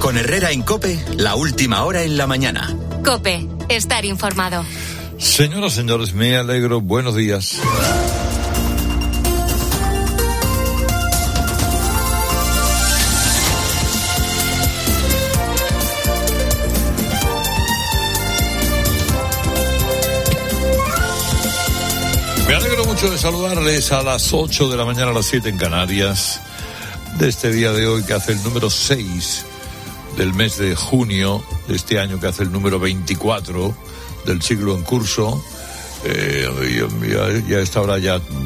Con Herrera en COPE, la última hora en la mañana. COPE, estar informado. Señoras, señores, me alegro. Buenos días. Me alegro mucho de saludarles a las 8 de la mañana, a las 7 en Canarias, de este día de hoy que hace el número 6 del mes de junio de este año, que hace el número 24 del siglo en curso. Ya a esta hora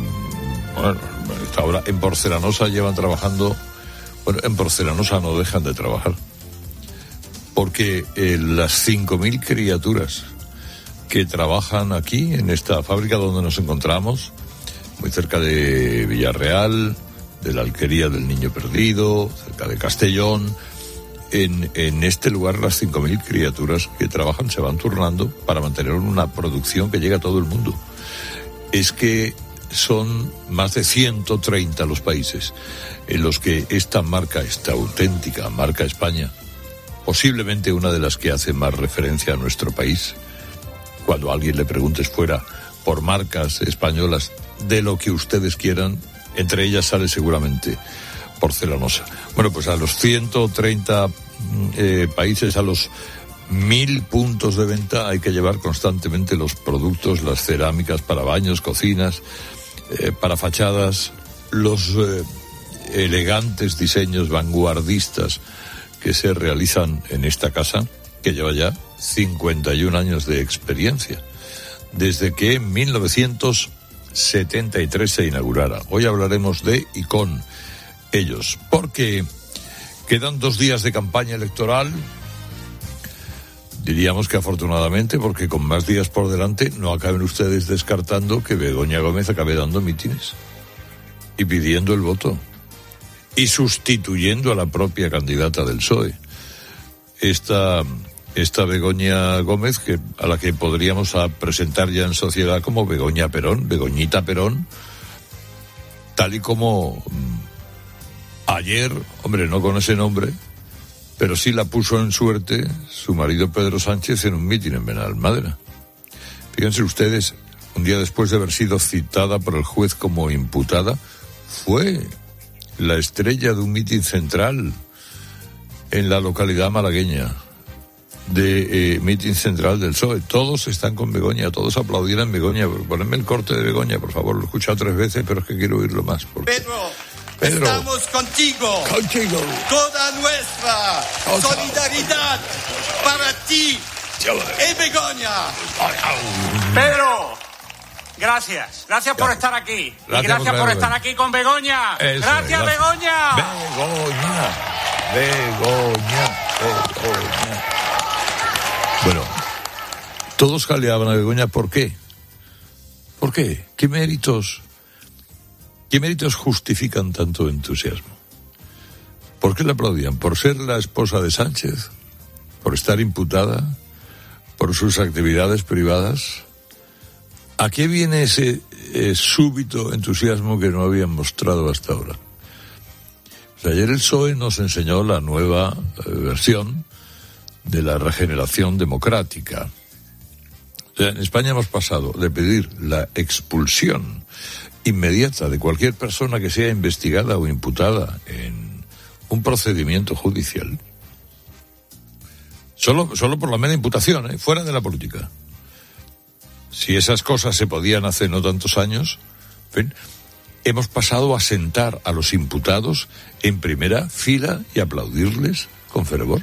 en Porcelanosa llevan trabajando. Bueno, en Porcelanosa no dejan de trabajar, porque las 5.000 criaturas que trabajan aquí en esta fábrica donde nos encontramos, muy cerca de Villarreal, de la Alquería del Niño Perdido, cerca de Castellón. En este lugar, las 5.000 criaturas que trabajan se van turnando para mantener una producción que llega a todo el mundo. Es que son más de 130 los países en los que esta marca, esta auténtica marca España, posiblemente una de las que hace más referencia a nuestro país. Cuando a alguien le preguntes fuera por marcas españolas de lo que ustedes quieran, entre ellas sale seguramente Porcelanosa. Bueno, pues a los 130 países, a los 1.000 puntos de venta, hay que llevar constantemente los productos, las cerámicas para baños, cocinas, para fachadas, los elegantes diseños vanguardistas que se realizan en esta casa, que lleva ya 51 años de experiencia, desde que en 1973 se inaugurara. Hoy hablaremos de y con ellos, porque quedan 2 días de campaña electoral. Diríamos que afortunadamente, porque con más días por delante no acaben ustedes descartando que Begoña Gómez acabe dando mítines y pidiendo el voto y sustituyendo a la propia candidata del PSOE. Esta Begoña Gómez, a la que podríamos presentar ya en sociedad como Begoña Perón, Begoñita Perón, tal y como ayer, hombre, no con ese nombre, pero sí la puso en suerte su marido Pedro Sánchez en un mitin en Benalmádena. Fíjense ustedes, un día después de haber sido citada por el juez como imputada, fue la estrella de un mitin central en la localidad malagueña, de mitin central del PSOE. Todos están con Begoña, todos aplaudieron Begoña. Ponedme el corte de Begoña, por favor, lo he escuchado 3 veces, pero es que quiero oírlo más. Pedro, estamos contigo. Contigo. Toda nuestra solidaridad para ti y Begoña. Pedro, gracias por estar aquí. Gracias por estar aquí con Begoña. Gracias, Begoña. Begoña. Bueno, todos jaleaban a Begoña. ¿Por qué? ¿Por qué? ¿Qué méritos justifican tanto entusiasmo? ¿Por qué la aplaudían? ¿Por ser la esposa de Sánchez? ¿Por estar imputada? ¿Por sus actividades privadas? ¿A qué viene ese súbito entusiasmo que no habían mostrado hasta ahora? Pues ayer el PSOE nos enseñó la nueva versión de la regeneración democrática. O sea, en España hemos pasado de pedir la expulsión inmediata de cualquier persona que sea investigada o imputada en un procedimiento judicial, solo por la mera imputación, fuera de la política. Si esas cosas se podían hace no tantos años, ¿ven? Hemos pasado a sentar a los imputados en primera fila y aplaudirles con fervor.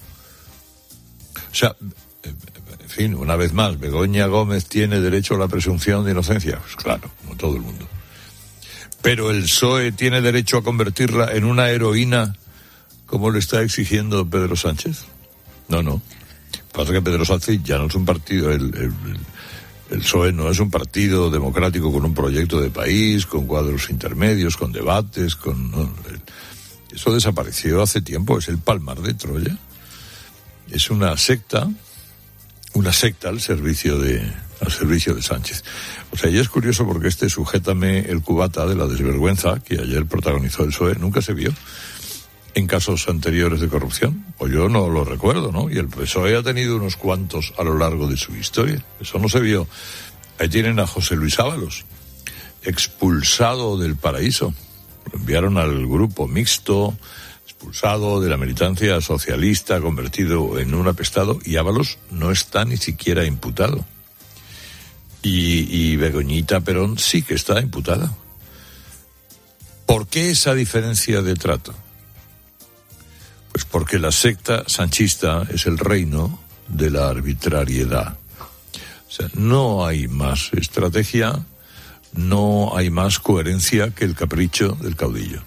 O sea, en fin, una vez más, Begoña Gómez tiene derecho a la presunción de inocencia. Pues claro, como todo el mundo. Pero el PSOE tiene derecho a convertirla en una heroína como le está exigiendo Pedro Sánchez. No. Pasa que Pedro Sánchez ya no es un partido, el PSOE no es un partido democrático con un proyecto de país, con cuadros intermedios, con debates, eso desapareció hace tiempo, es el palmar de Troya. Es una secta al servicio de Sánchez. O sea, y es curioso porque sujétame el cubata de la desvergüenza que ayer protagonizó el PSOE nunca se vio en casos anteriores de corrupción? Pues yo no lo recuerdo, ¿no? Y el PSOE ha tenido unos cuantos a lo largo de su historia. Eso no se vio. Ahí tienen a José Luis Ábalos, expulsado del Paraíso. Lo enviaron al grupo mixto, expulsado de la militancia socialista, convertido en un apestado, y Ábalos no está ni siquiera imputado. Y Begoñita Perón sí que está imputada. ¿Por qué esa diferencia de trato? Pues porque la secta sanchista es el reino de la arbitrariedad. O sea, no hay más estrategia, no hay más coherencia que el capricho del caudillo.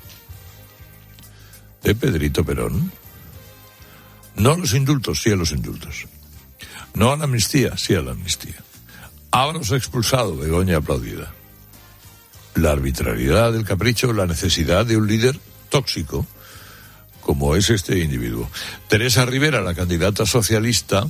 De Pedrito Perón. No a los indultos, sí a los indultos. No a la amnistía, sí a la amnistía. Ábalos expulsado, Begoña aplaudida. La arbitrariedad del capricho, la necesidad de un líder tóxico, como es este individuo. Teresa Rivera, la candidata socialista,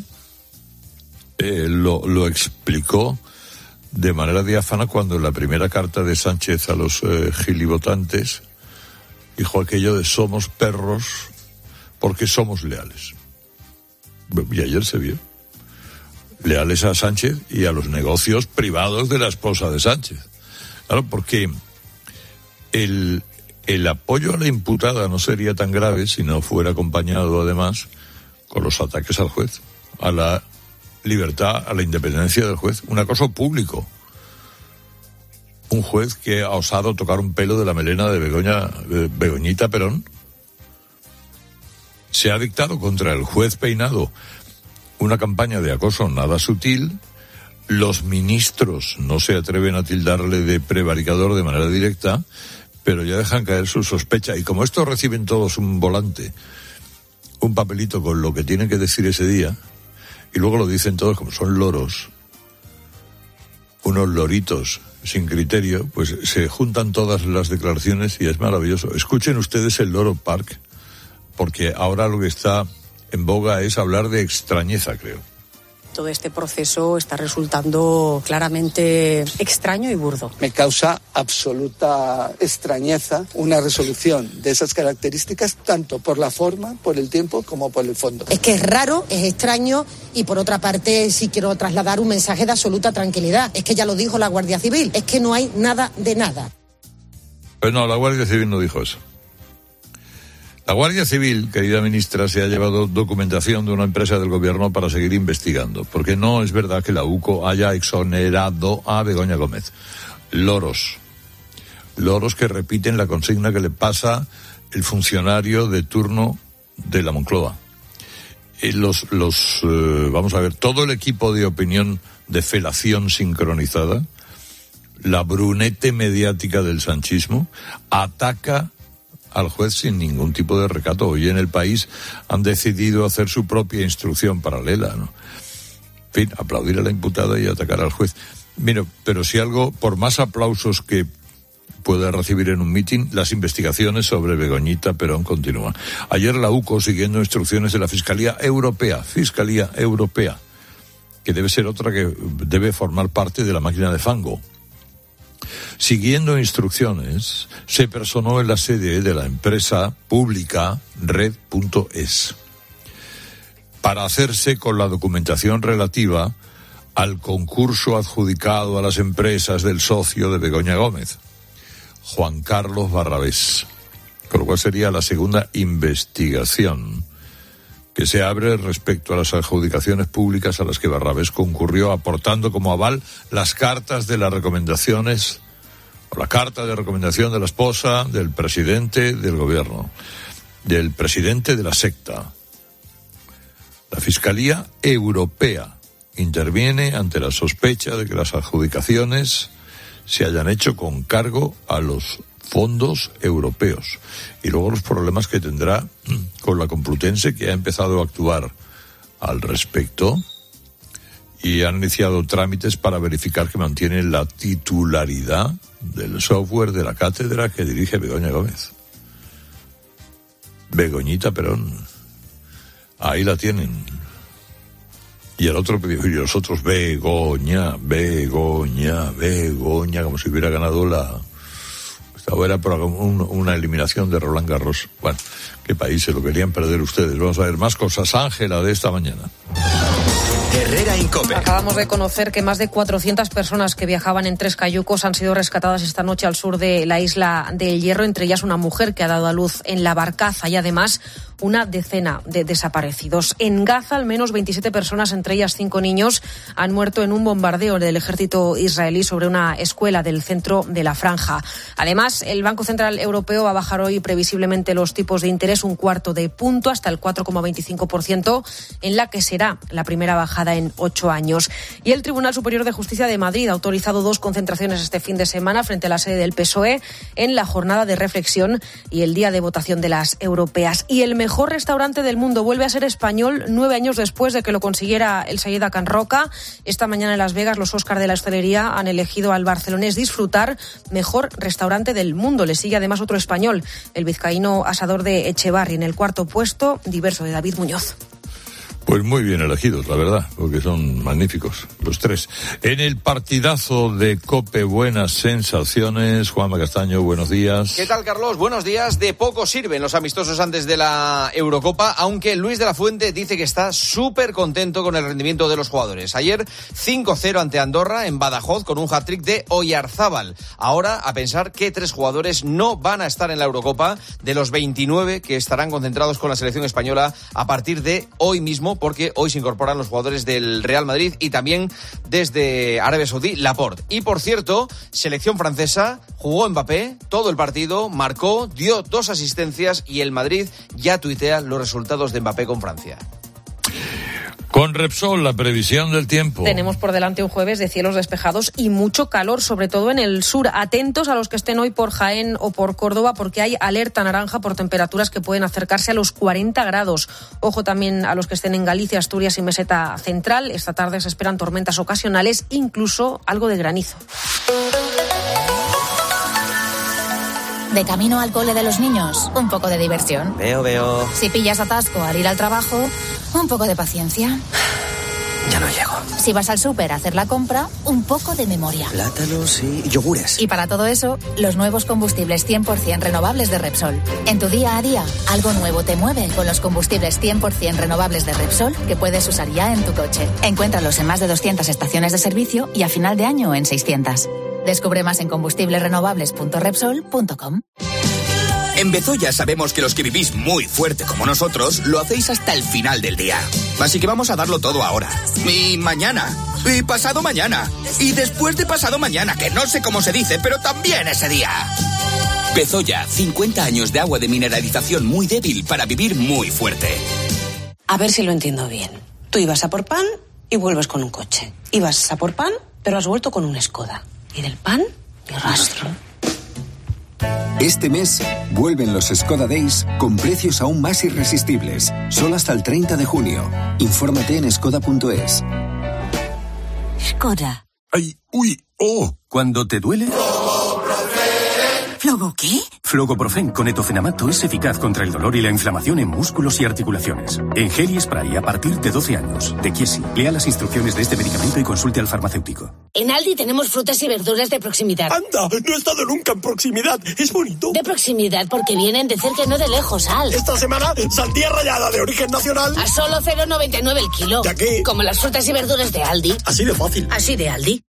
lo explicó de manera diáfana cuando en la primera carta de Sánchez a los gilivotantes dijo aquello de somos perros porque somos leales. Y ayer se vio. Leales a Sánchez y a los negocios privados de la esposa de Sánchez. Claro, porque el apoyo a la imputada no sería tan grave si no fuera acompañado además con los ataques al juez, a la libertad, a la independencia del juez, un acoso público. Un juez que ha osado tocar un pelo de la melena de Begoñita Perón. Se ha dictado contra el juez Peinado una campaña de acoso nada sutil. Los ministros no se atreven a tildarle de prevaricador de manera directa, pero ya dejan caer su sospecha. Y como estos reciben todos un volante, un papelito con lo que tienen que decir ese día, y luego lo dicen todos como son loros, unos loritos sin criterio, pues se juntan todas las declaraciones y es maravilloso. Escuchen ustedes el Loro Park, porque ahora lo que está en boga es hablar de extrañeza, creo. Todo este proceso está resultando claramente extraño y burdo. Me causa absoluta extrañeza una resolución de esas características, tanto por la forma, por el tiempo, como por el fondo. Es que es raro, es extraño y por otra parte sí quiero trasladar un mensaje de absoluta tranquilidad. Es que ya lo dijo la Guardia Civil, es que no hay nada de nada. Pues no, la Guardia Civil no dijo eso. La Guardia Civil, querida ministra, se ha llevado documentación de una empresa del gobierno para seguir investigando, porque no es verdad que la UCO haya exonerado a Begoña Gómez. Loros que repiten la consigna que le pasa el funcionario de turno de la Moncloa. Vamos a ver, todo el equipo de opinión de felación sincronizada, la brunete mediática del sanchismo, ataca al juez sin ningún tipo de recato. Hoy en el país han decidido hacer su propia instrucción paralela, ¿no? En fin, aplaudir a la imputada y atacar al juez. Mira, pero si algo, por más aplausos que pueda recibir en un mitin, las investigaciones sobre Begoñita Perón continúan. Ayer la UCO, siguiendo instrucciones de la Fiscalía Europea, que debe ser otra que debe formar parte de la máquina de fango, siguiendo instrucciones, se personó en la sede de la empresa pública Red.es para hacerse con la documentación relativa al concurso adjudicado a las empresas del socio de Begoña Gómez, Juan Carlos Barrabés, con lo cual sería la segunda investigación que se abre respecto a las adjudicaciones públicas a las que Barrabés concurrió, aportando como aval las cartas de las recomendaciones, o la carta de recomendación de la esposa del presidente del gobierno, del presidente de la secta. La Fiscalía Europea interviene ante la sospecha de que las adjudicaciones se hayan hecho con cargo a los fondos europeos, y luego los problemas que tendrá con la Complutense, que ha empezado a actuar al respecto y han iniciado trámites para verificar que mantiene la titularidad del software de la cátedra que dirige Begoña Gómez. Begoñita Perón, ahí la tienen. Y el otro, y los otros, Begoña, como si hubiera ganado O era por una eliminación de Roland Garros. Bueno, qué país se lo querían perder ustedes. Vamos a ver más cosas. Ángela, de esta mañana. Herrera Incope. Acabamos de conocer que más de 400 personas que viajaban en 3 cayucos han sido rescatadas esta noche al sur de la isla del Hierro, entre ellas una mujer que ha dado a luz en la barcaza y además una decena de desaparecidos. En Gaza, al menos 27 personas, entre ellas 5 niños, han muerto en un bombardeo del ejército israelí sobre una escuela del centro de la franja. Además, el Banco Central Europeo va a bajar hoy previsiblemente los tipos de interés 1/4 punto hasta el 4,25%, en la que será la primera bajada en 8 años. Y el Tribunal Superior de Justicia de Madrid ha autorizado 2 concentraciones este fin de semana frente a la sede del PSOE en la jornada de reflexión y el día de votación de las europeas. Y el mejor restaurante del mundo vuelve a ser español 9 años después de que lo consiguiera el Sayeda Can Roca. Esta mañana en Las Vegas los Óscar de la hostelería han elegido al barcelonés Disfrutar mejor restaurante del mundo. Le sigue además otro español, el vizcaíno Asador de Echevarri. En el 4º puesto, Diverso, de David Muñoz. Pues muy bien elegidos, la verdad, porque son magníficos los 3. En el partidazo de COPE, buenas sensaciones. Juanma Castaño, buenos días. ¿Qué tal, Carlos? Buenos días. De poco sirven los amistosos antes de la Eurocopa, aunque Luis de la Fuente dice que está súper contento con el rendimiento de los jugadores. Ayer 5-0 ante Andorra en Badajoz con un hat-trick de Oyarzábal. Ahora a pensar que 3 jugadores no van a estar en la Eurocopa de los 29 que estarán concentrados con la selección española a partir de hoy mismo, porque hoy se incorporan los jugadores del Real Madrid y también desde Arabia Saudí, Laporte. Y por cierto, selección francesa, jugó Mbappé todo el partido, marcó, dio 2 asistencias y el Madrid ya tuitea los resultados de Mbappé con Francia. Con Repsol, la previsión del tiempo. Tenemos por delante un jueves de cielos despejados y mucho calor, sobre todo en el sur. Atentos a los que estén hoy por Jaén o por Córdoba, porque hay alerta naranja por temperaturas que pueden acercarse a los 40 grados. Ojo también a los que estén en Galicia, Asturias y Meseta Central. Esta tarde se esperan tormentas ocasionales, incluso algo de granizo. De camino al cole de los niños, un poco de diversión. Veo. Si pillas atasco al ir al trabajo, un poco de paciencia. Ya no llego. Si vas al súper a hacer la compra, un poco de memoria. Plátanos y yogures. Y para todo eso, los nuevos combustibles 100% renovables de Repsol. En tu día a día, algo nuevo te mueve con los combustibles 100% renovables de Repsol que puedes usar ya en tu coche. Encuéntralos en más de 200 estaciones de servicio y a final de año en 600. Descubre más en combustiblesrenovables.repsol.com. En Bezoya sabemos que los que vivís muy fuerte como nosotros lo hacéis hasta el final del día. Así que vamos a darlo todo ahora. Y mañana. Y pasado mañana. Y después de pasado mañana, que no sé cómo se dice, pero también ese día. Bezoya, 50 años de agua de mineralización muy débil para vivir muy fuerte. A ver si lo entiendo bien. Tú ibas a por pan y vuelves con un coche. Ibas a por pan, pero has vuelto con un Skoda. Y del pan, ni rastro. Este mes vuelven los Skoda Days con precios aún más irresistibles. Solo hasta el 30 de junio. Infórmate en skoda.es. Skoda. Ay, uy, oh. ¿Cuándo te duele? ¿Flogo qué? Flogoprofen con etofenamato es eficaz contra el dolor y la inflamación en músculos y articulaciones. En gel y spray a partir de 12 años. De Chiesi. Lea las instrucciones de este medicamento y consulte al farmacéutico. En Aldi tenemos frutas y verduras de proximidad. ¡Anda! No he estado nunca en proximidad. Es bonito. De proximidad porque vienen de cerca y no de lejos, Al. Esta semana, sandía rallada de origen nacional. A solo 0,99 el kilo. ¿De aquí? Como las frutas y verduras de Aldi. Así de fácil. Así de Aldi.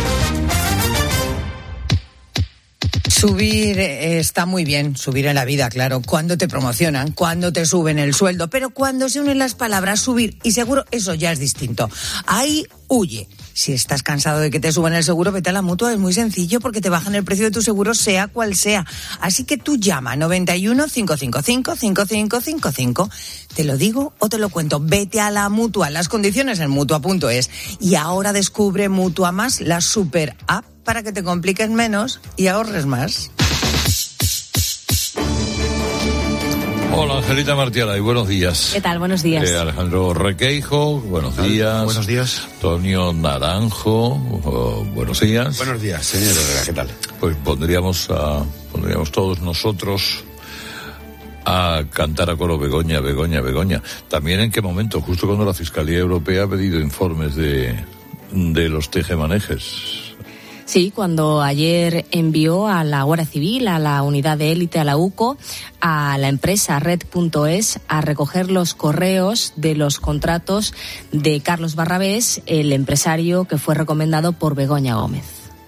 Subir está muy bien, subir en la vida, claro, cuando te promocionan, cuando te suben el sueldo, pero cuando se unen las palabras subir y seguro, eso ya es distinto. Ahí huye. Si estás cansado de que te suban el seguro, vete a la Mutua, es muy sencillo porque te bajan el precio de tu seguro sea cual sea. Así que tú llama 91 555 5555. Te lo digo o te lo cuento, vete a la Mutua, las condiciones en Mutua.es. Y ahora descubre Mutua Más, la super app para que te compliques menos y ahorres más. Hola, Angelita Martiala, y buenos días. ¿Qué tal? Buenos días. Alejandro Requeijo, buenos días. Buenos días. Antonio Naranjo, buenos días. Buenos días, señor Herrera, ¿qué tal? Pues pondríamos todos nosotros a cantar a coro Begoña, Begoña, Begoña. También en qué momento, justo cuando la Fiscalía Europea ha pedido informes de los tejemanejes. Sí, cuando ayer envió a la Guardia Civil, a la unidad de élite, a la UCO, a la empresa Red.es a recoger los correos de los contratos de Carlos Barrabés, el empresario que fue recomendado por Begoña Gómez.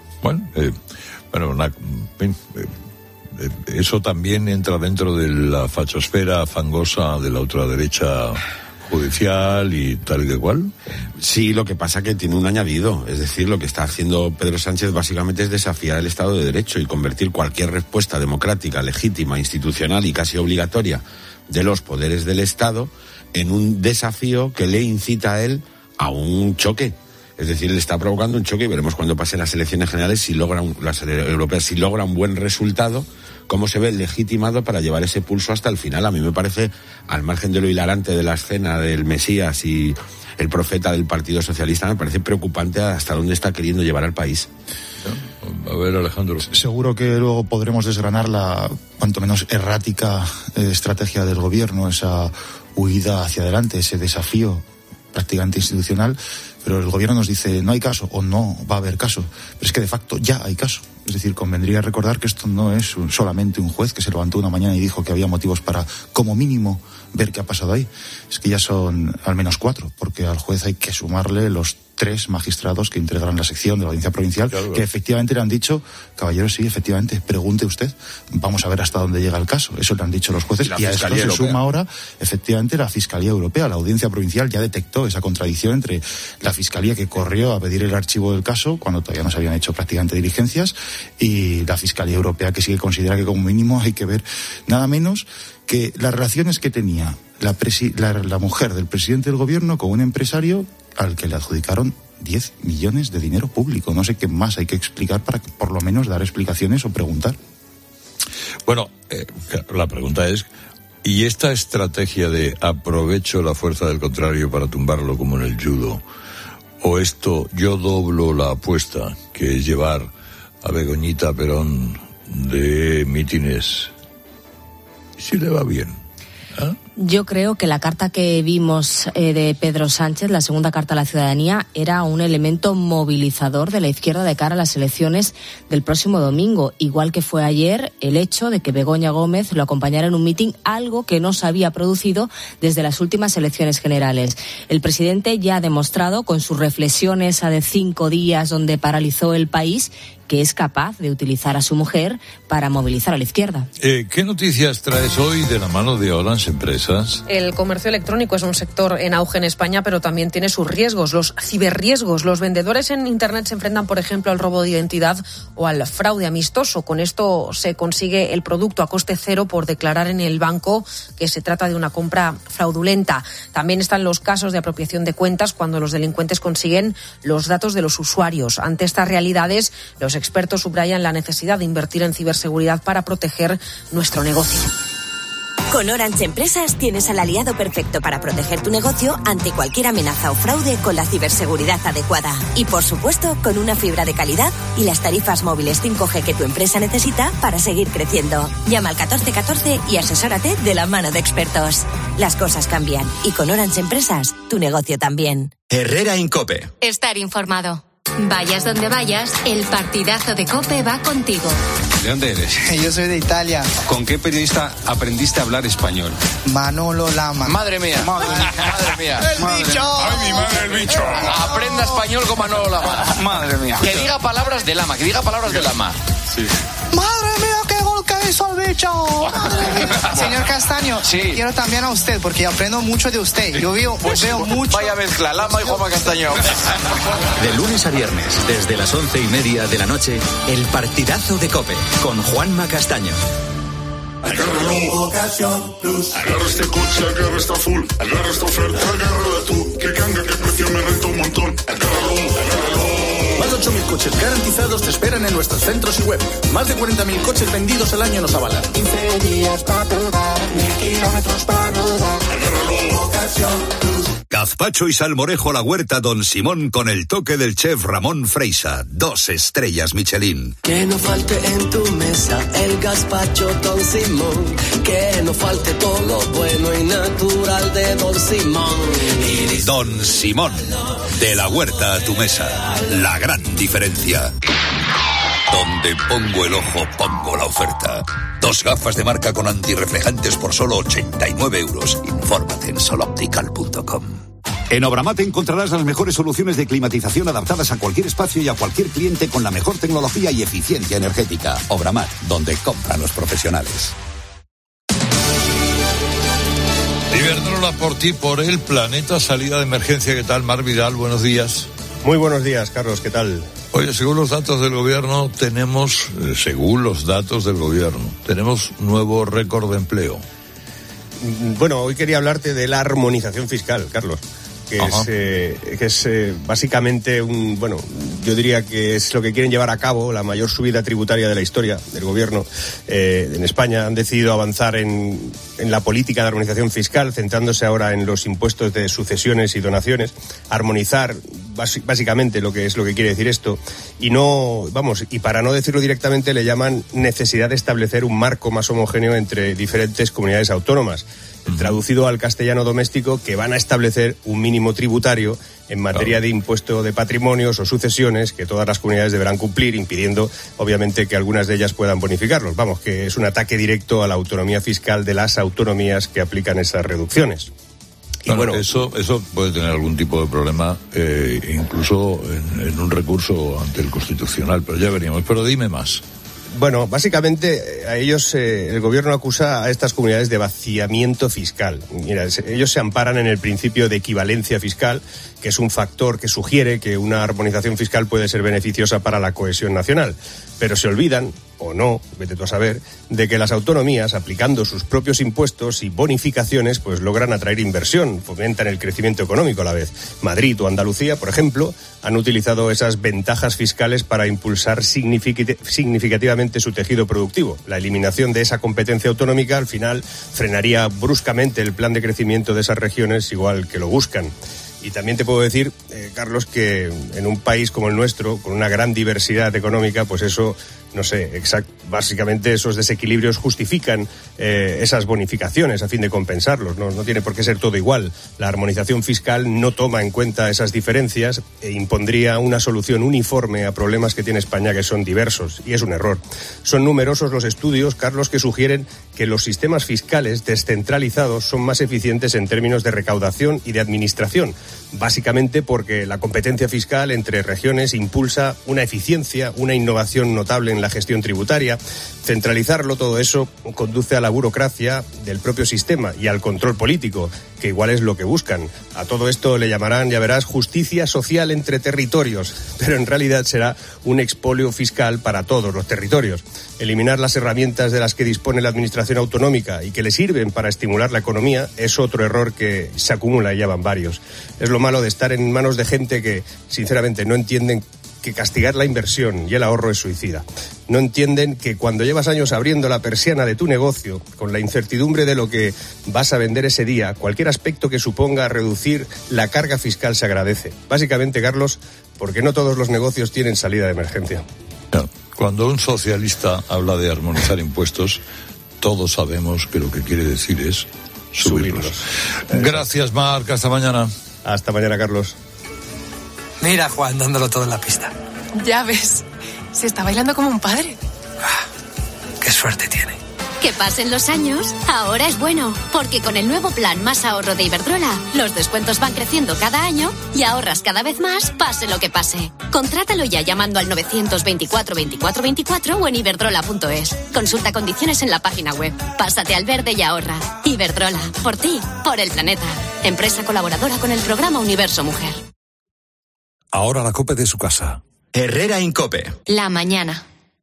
Eso también entra dentro de la fachosfera fangosa de la ultraderecha judicial y tal y de cual. Sí, lo que pasa que tiene un añadido, es decir, lo que está haciendo Pedro Sánchez básicamente es desafiar el Estado de Derecho y convertir cualquier respuesta democrática, legítima, institucional y casi obligatoria de los poderes del Estado en un desafío que le incita a él a un choque. Es decir, le está provocando un choque y veremos cuando pasen las elecciones generales, las europeas, si logra un buen resultado, cómo se ve legitimado para llevar ese pulso hasta el final. A mí me parece, al margen de lo hilarante de la escena del Mesías y el profeta del Partido Socialista, me parece preocupante hasta dónde está queriendo llevar al país. A ver, Alejandro. Seguro que luego podremos desgranar la, cuanto menos errática estrategia del gobierno, esa huida hacia adelante, ese desafío prácticamente institucional, pero el gobierno nos dice no hay caso o no va a haber caso, pero es que de facto ya hay caso. Es decir, convendría recordar que esto no es solamente un juez que se levantó una mañana y dijo que había motivos para, como mínimo, ver qué ha pasado ahí. Es que ya son al menos 4, porque al juez hay que sumarle los 3 magistrados que integran la sección de la Audiencia Provincial, claro, que efectivamente le han dicho, caballero, sí, efectivamente, pregunte usted, vamos a ver hasta dónde llega el caso. Eso le han dicho los jueces, y a esto se suma ahora, efectivamente, la Fiscalía Europea. La Audiencia Provincial ya detectó esa contradicción entre la Fiscalía, que corrió a pedir el archivo del caso cuando todavía no se habían hecho prácticamente diligencias, y la Fiscalía Europea, que sí que considera que como mínimo hay que ver nada menos que las relaciones que tenía la mujer del presidente del gobierno con un empresario al que le adjudicaron 10 millones de dinero público. No sé qué más hay que explicar para por lo menos dar explicaciones o preguntar. Bueno, la pregunta es, ¿y esta estrategia de aprovecho la fuerza del contrario para tumbarlo como en el judo? ¿O esto, yo doblo la apuesta, que es llevar a Begoñita Perón de mítines, si le va bien? ¿Ah? Yo creo que la carta que vimos de Pedro Sánchez, la segunda carta a la ciudadanía, era un elemento movilizador de la izquierda de cara a las elecciones del próximo domingo, igual que fue ayer el hecho de que Begoña Gómez lo acompañara en un mitin, algo que no se había producido desde las últimas elecciones generales. El presidente ya ha demostrado con sus reflexiones de 5 días donde paralizó el país que es capaz de utilizar a su mujer para movilizar a la izquierda. ¿Qué noticias traes hoy de la mano de Orange Empresas? El comercio electrónico es un sector en auge en España, pero también tiene sus riesgos, los ciberriesgos. Los vendedores en Internet se enfrentan, por ejemplo, al robo de identidad o al fraude amistoso. Con esto se consigue el producto a coste cero por declarar en el banco que se trata de una compra fraudulenta. También están los casos de apropiación de cuentas cuando los delincuentes consiguen los datos de los usuarios. Ante estas realidades, los expertos subrayan la necesidad de invertir en ciberseguridad para proteger nuestro negocio. Con Orange Empresas tienes al aliado perfecto para proteger tu negocio ante cualquier amenaza o fraude con la ciberseguridad adecuada. Y por supuesto, con una fibra de calidad y las tarifas móviles 5G que tu empresa necesita para seguir creciendo. Llama al 1414 y asesórate de la mano de expertos. Las cosas cambian y con Orange Empresas, tu negocio también. Herrera en COPE. Estar informado. Vayas donde vayas, el partidazo de COPE va contigo. ¿De dónde eres? Yo soy de Italia. ¿Con qué periodista aprendiste a hablar español? Manolo Lama. Madre mía. Madre mía. ¡El bicho! ¡Ay, mi madre, el bicho! Aprenda español con Manolo Lama. Madre mía. Que diga palabras de Lama, Sí. ¡Madre mía, qué gol que hizo el bicho! Señor Castaño, sí. Quiero también a usted, porque aprendo mucho de usted. Yo veo mucho. Vaya mezcla, Lama y Juanma Castaño. De lunes a viernes, desde las 11:30 de la noche, el partidazo de COPE, con Juanma Castaño. Agarra este coche, agarra esta full, agarra esta oferta, agárrala tú, que cambia, que precio me renta un montón. Agárralo. Más de 8.000 coches garantizados te esperan en nuestros centros y web. Más de 40.000 coches vendidos al año nos avalan. 15 días para probar, 1.000 kilómetros para rodar. Agárralo. Ocasión Plus. Gazpacho y salmorejo a la huerta Don Simón con el toque del chef Ramón Freisa. 2 estrellas Michelin. Que no falte en tu mesa el gazpacho Don Simón. Que no falte todo lo bueno y natural de Don Simón. Don Simón. De la huerta a tu mesa. La gran diferencia. Donde pongo el ojo, pongo la oferta. 2 gafas de marca con antirreflejantes por solo 89 euros. Infórmate en soloptical.com. En Obramat encontrarás las mejores soluciones de climatización adaptadas a cualquier espacio y a cualquier cliente con la mejor tecnología y eficiencia energética. Obramat, donde compran los profesionales. Iberdrola, por ti, por el planeta, salida de emergencia. ¿Qué tal, Mar Vidal? Buenos días. Muy buenos días, Carlos. ¿Qué tal? Oye, según los datos del gobierno, tenemos nuevo récord de empleo. Bueno, hoy quería hablarte de la armonización fiscal, Carlos, que es básicamente yo diría que es lo que quieren llevar a cabo, la mayor subida tributaria de la historia del gobierno en España. Han decidido avanzar en la política de armonización fiscal, centrándose ahora en los impuestos de sucesiones y donaciones, armonizar básicamente lo que quiere decir esto, y para no decirlo directamente, le llaman necesidad de establecer un marco más homogéneo entre diferentes comunidades autónomas. Traducido al castellano doméstico, que van a establecer un mínimo tributario en materia de impuesto de patrimonios o sucesiones que todas las comunidades deberán cumplir, impidiendo obviamente que algunas de ellas puedan bonificarlos. Vamos, que es un ataque directo a la autonomía fiscal de las autonomías que aplican esas reducciones. Y eso puede tener algún tipo de problema, incluso en un recurso ante el Constitucional, pero ya veríamos. Pero dime más. Bueno, básicamente a ellos el gobierno acusa a estas comunidades de vaciamiento fiscal. Mira, ellos se amparan en el principio de equivalencia fiscal, que es un factor que sugiere que una armonización fiscal puede ser beneficiosa para la cohesión nacional. Pero se olvidan, o no, vete tú a saber, de que las autonomías, aplicando sus propios impuestos y bonificaciones, pues logran atraer inversión, fomentan el crecimiento económico a la vez. Madrid o Andalucía, por ejemplo, han utilizado esas ventajas fiscales para impulsar significativamente su tejido productivo. La eliminación de esa competencia autonómica al final frenaría bruscamente el plan de crecimiento de esas regiones, igual que lo buscan. Y también te puedo decir, Carlos, que en un país como el nuestro, con una gran diversidad económica, pues eso, básicamente esos desequilibrios justifican esas bonificaciones a fin de compensarlos. No tiene por qué ser todo igual. La armonización fiscal no toma en cuenta esas diferencias e impondría una solución uniforme a problemas que tiene España, que son diversos, y es un error. Son numerosos los estudios, Carlos, que sugieren que los sistemas fiscales descentralizados son más eficientes en términos de recaudación y de administración, básicamente porque la competencia fiscal entre regiones impulsa una eficiencia, una innovación notable en la gestión tributaria. Centralizarlo, todo eso, conduce a la burocracia del propio sistema y al control político, que igual es lo que buscan. A todo esto le llamarán, ya verás, justicia social entre territorios, pero en realidad será un expolio fiscal para todos los territorios. Eliminar las herramientas de las que dispone la administración autonómica y que le sirven para estimular la economía es otro error que se acumula y ya van varios. Es lo malo de estar en manos de gente que, sinceramente, no entienden que castigar la inversión y el ahorro es suicida. No entienden que cuando llevas años abriendo la persiana de tu negocio, con la incertidumbre de lo que vas a vender ese día, cualquier aspecto que suponga reducir la carga fiscal se agradece. Básicamente, Carlos, porque no todos los negocios tienen salida de emergencia. Cuando un socialista habla de armonizar impuestos, todos sabemos que lo que quiere decir es subirlos. Gracias, Marc. Hasta mañana. Hasta mañana, Carlos. Mira, Juan, dándolo todo en la pista. Ya ves, se está bailando como un padre. Qué suerte tiene. Que pasen los años, ahora es bueno, porque con el nuevo plan Más Ahorro de Iberdrola, los descuentos van creciendo cada año y ahorras cada vez más, pase lo que pase. Contrátalo ya llamando al 924 24 24 o en iberdrola.es. Consulta condiciones en la página web. Pásate al verde y ahorra. Iberdrola, por ti, por el planeta. Empresa colaboradora con el programa Universo Mujer. Ahora la COPE de su casa. Herrera Incope. La mañana.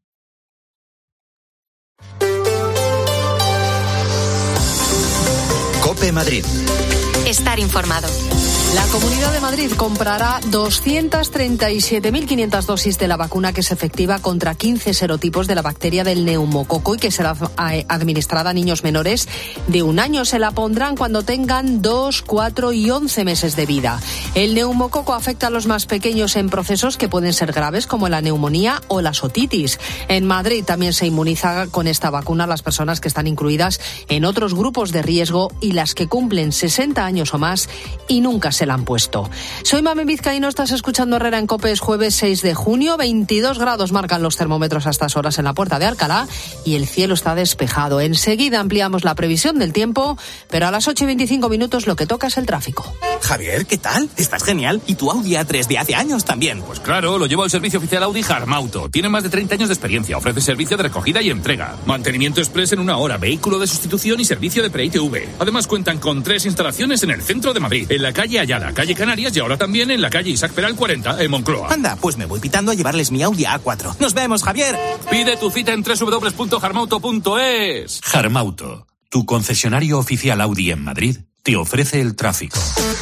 COPE Madrid. Estar informado. La Comunidad de Madrid comprará 237.500 dosis de la vacuna que es efectiva contra 15 serotipos de la bacteria del neumococo y que será administrada a niños menores de 1 año. Se la pondrán cuando tengan 2, 4 y 11 meses de vida. El neumococo afecta a los más pequeños en procesos que pueden ser graves, como la neumonía o la otitis. En Madrid también se inmuniza con esta vacuna a las personas que están incluidas en otros grupos de riesgo y las que cumplen 60 años o más y nunca se la han puesto. Soy Mami Vizcaíno, estás escuchando Herrera en COPE, es jueves 6 de junio, 22 grados marcan los termómetros a estas horas en la Puerta de Alcalá y el cielo está despejado. Enseguida ampliamos la previsión del tiempo, pero a las 8:25 lo que toca es el tráfico. Javier, ¿qué tal? Estás genial. ¿Y tu Audi A3 de hace años también? Pues claro, lo llevo al servicio oficial Audi Harmauto. Tiene más de 30 años de experiencia, ofrece servicio de recogida y entrega, mantenimiento express en 1 hora, vehículo de sustitución y servicio de pre-ITV. Además cuentan con 3 instalaciones en el centro de Madrid, en la calle Ayala, calle Canarias y ahora también en la calle Isaac Peral 40, en Moncloa. Anda, pues me voy pitando a llevarles mi Audi A4. ¡Nos vemos, Javier! Pide tu cita en www.harmauto.es. Harmauto, tu concesionario oficial Audi en Madrid, te ofrece el tráfico.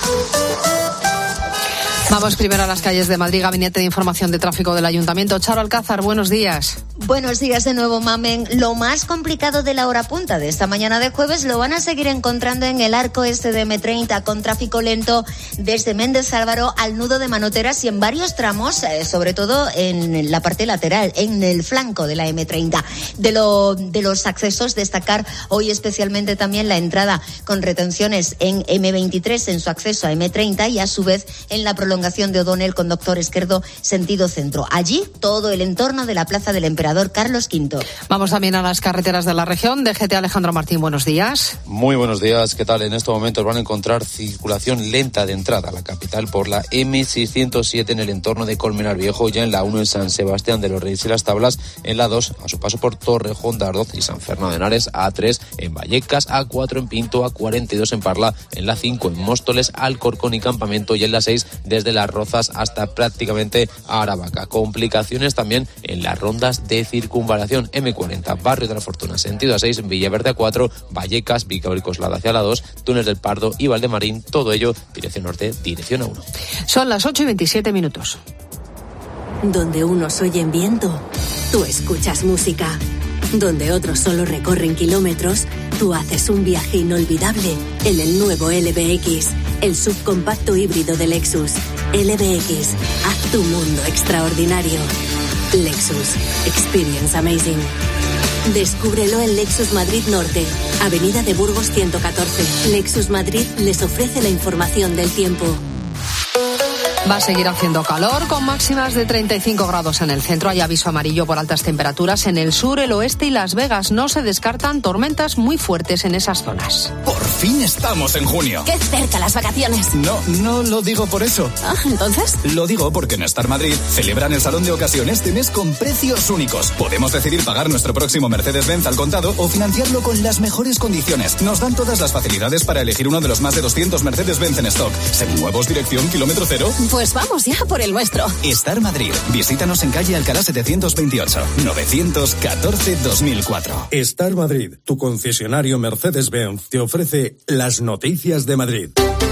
Vamos primero a las calles de Madrid. Gabinete de Información de Tráfico del Ayuntamiento. Charo Alcázar, buenos días. Buenos días de nuevo, Mamen. Lo más complicado de la hora punta de esta mañana de jueves lo van a seguir encontrando en el arco este de M30, con tráfico lento desde Méndez Álvaro al nudo de Manoteras y en varios tramos, sobre todo en la parte lateral, en el flanco de la M30. De los accesos, destacar hoy especialmente también la entrada con retenciones en M23 en su acceso a M30 y a su vez en la prolongación de O'Donnell con Doctor Esquerdo sentido centro. Allí todo el entorno de la Plaza del Emperador Carlos V. Vamos también a las carreteras de la región. DGT Alejandro Martín, buenos días. Muy buenos días, ¿qué tal? En estos momentos van a encontrar circulación lenta de entrada a la capital por la M607 en el entorno de Colmenar Viejo, ya en la 1 en San Sebastián de los Reyes y las Tablas, en la 2 a su paso por Torrejón de Ardoz y San Fernando de Henares, A3 en Vallecas, A4 en Pinto, A42 en Parla, en la 5 en Móstoles, Alcorcón y Campamento y en la 6 desde Las Rozas hasta prácticamente Aravaca. Complicaciones también en las rondas de circunvalación. M40, Barrio de la Fortuna, sentido A6, Villaverde A4, Vallecas, Vicabricoslada hacia la 2, Túnel del Pardo y Valdemarín, todo ello dirección norte, dirección A1. Son las 8:27. Donde unos oyen viento, tú escuchas música. Donde otros solo recorren kilómetros, tú haces un viaje inolvidable en el nuevo LBX, el subcompacto híbrido de Lexus. LBX, haz tu mundo extraordinario. Lexus, experience amazing. Descúbrelo en Lexus Madrid Norte, Avenida de Burgos 114. Lexus Madrid les ofrece la información del tiempo. Va a seguir haciendo calor con máximas de 35 grados en el centro. Hay aviso amarillo por altas temperaturas en el sur, el oeste y Las Vegas. No se descartan tormentas muy fuertes en esas zonas. Por fin estamos en junio. ¡Qué cerca las vacaciones! No lo digo por eso. Ah, ¿entonces? Lo digo porque en Star Madrid celebran el Salón de Ocasión este mes con precios únicos. Podemos decidir pagar nuestro próximo Mercedes-Benz al contado o financiarlo con las mejores condiciones. Nos dan todas las facilidades para elegir uno de los más de 200 Mercedes-Benz en stock. Seminuevos, dirección, kilómetro cero. Pues vamos ya por el nuestro. Star Madrid. Visítanos en calle Alcalá 728, 914-2004. Star Madrid, tu concesionario Mercedes-Benz, te ofrece las noticias de Madrid.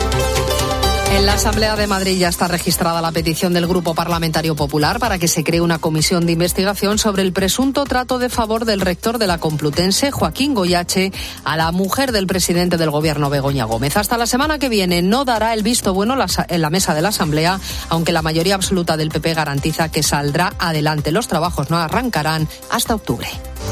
En la Asamblea de Madrid ya está registrada la petición del Grupo Parlamentario Popular para que se cree una comisión de investigación sobre el presunto trato de favor del rector de la Complutense, Joaquín Goyache, a la mujer del presidente del Gobierno, Begoña Gómez. Hasta la semana que viene no dará el visto bueno en la mesa de la Asamblea, aunque la mayoría absoluta del PP garantiza que saldrá adelante. Los trabajos no arrancarán hasta octubre.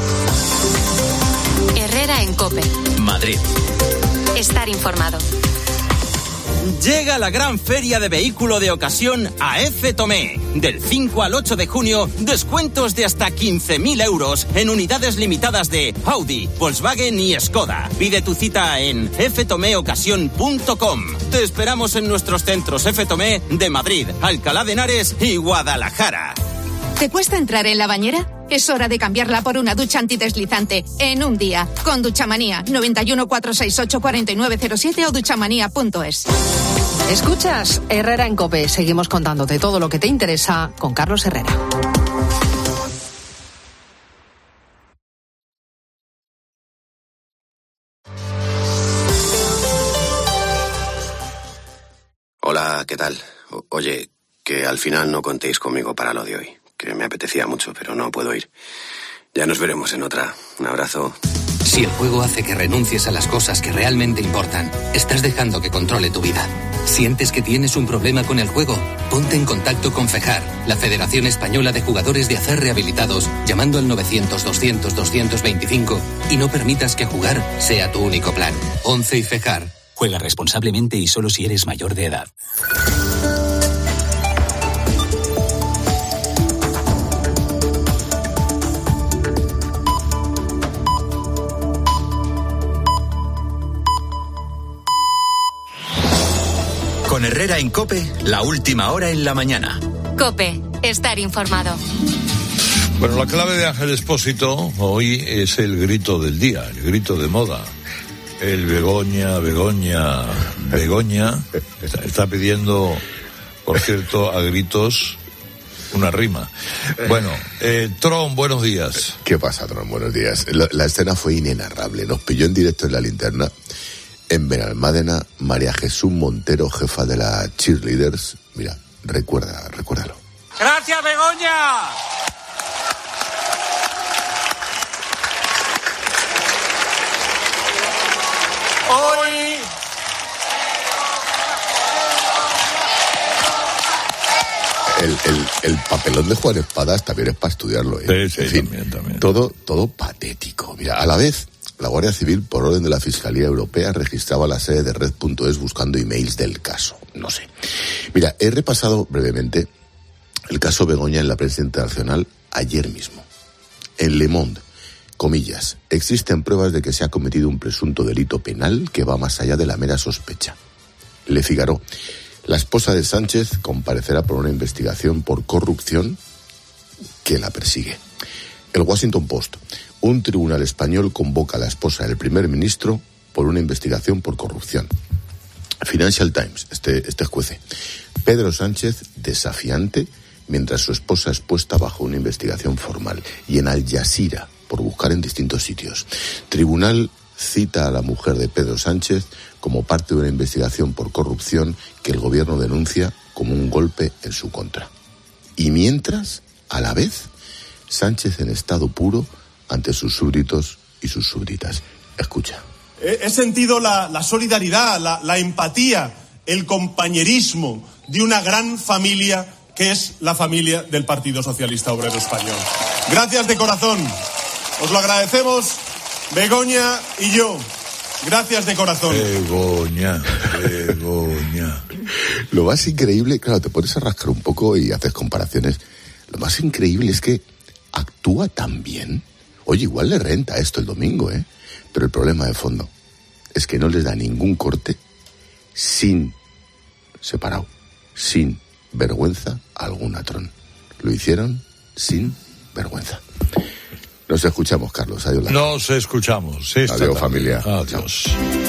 Herrera en COPE. Madrid. Estar informado. Llega la gran feria de vehículo de ocasión a F. Tomé. Del 5 al 8 de junio, descuentos de hasta 15.000 euros en unidades limitadas de Audi, Volkswagen y Skoda. Pide tu cita en ftomeocasión.com. Te esperamos en nuestros centros F. Tomé de Madrid, Alcalá de Henares y Guadalajara. ¿Te cuesta entrar en la bañera? Es hora de cambiarla por una ducha antideslizante en un día. Con Duchamanía, 91 468 4907 o duchamanía.es. Escuchas Herrera en COPE. Seguimos contándote todo lo que te interesa con Carlos Herrera. Hola, ¿qué tal? Oye, que al final no contéis conmigo para lo de hoy. Que me apetecía mucho, pero no puedo ir. Ya nos veremos en otra. Un abrazo. Si el juego hace que renuncies a las cosas que realmente importan, estás dejando que controle tu vida. ¿Sientes que tienes un problema con el juego? Ponte en contacto con FEJAR, la Federación Española de Jugadores de Azar Rehabilitados, llamando al 900-200-225 y no permitas que jugar sea tu único plan. 11 y FEJAR. Juega responsablemente y solo si eres mayor de edad. Con Herrera en COPE, la última hora en la mañana. COPE, estar informado. Bueno, la clave de Ángel Expósito hoy es el grito del día, el grito de moda. El Begoña. Está pidiendo, por cierto, a gritos una rima. Bueno, Tron, buenos días. ¿Qué pasa, Tron? Buenos días. La escena fue inenarrable. Nos pilló en directo en La Linterna. En Benalmádena, María Jesús Montero, jefa de la Cheerleaders. Mira, recuérdalo. ¡Gracias, Begoña! Hoy... El papelón de Juan Espadas también es para estudiarlo, ¿eh? Sí, en fin, también. Todo patético. Mira, a la vez, la Guardia Civil, por orden de la Fiscalía Europea, registraba la sede de Red.es buscando emails del caso. No sé. Mira, he repasado brevemente el caso Begoña en la prensa internacional ayer mismo. En Le Monde, comillas, existen pruebas de que se ha cometido un presunto delito penal que va más allá de la mera sospecha. Le Figaro, la esposa de Sánchez comparecerá por una investigación por corrupción que la persigue. El Washington Post, un tribunal español convoca a la esposa del primer ministro por una investigación por corrupción. Financial Times, este juece. Pedro Sánchez desafiante mientras su esposa es puesta bajo una investigación formal. Y en Al Jazeera, por buscar en distintos sitios. Tribunal cita a la mujer de Pedro Sánchez como parte de una investigación por corrupción que el gobierno denuncia como un golpe en su contra. Y mientras, a la vez, Sánchez en estado puro ante sus súbditos y sus súbditas. Escucha. He sentido la solidaridad, la empatía, el compañerismo de una gran familia que es la familia del Partido Socialista Obrero Español. Gracias de corazón. Os lo agradecemos, Begoña y yo. Gracias de corazón. Begoña. Lo más increíble, claro, te pones a rascar un poco y haces comparaciones. Lo más increíble es que actúa tan bien. Oye, igual le renta esto el domingo, ¿eh? Pero el problema de fondo es que no les da ningún corte sin vergüenza alguna, Tron. Lo hicieron sin vergüenza. Nos escuchamos, Carlos. Adiós. Nos escuchamos. Adiós, familia. Adiós.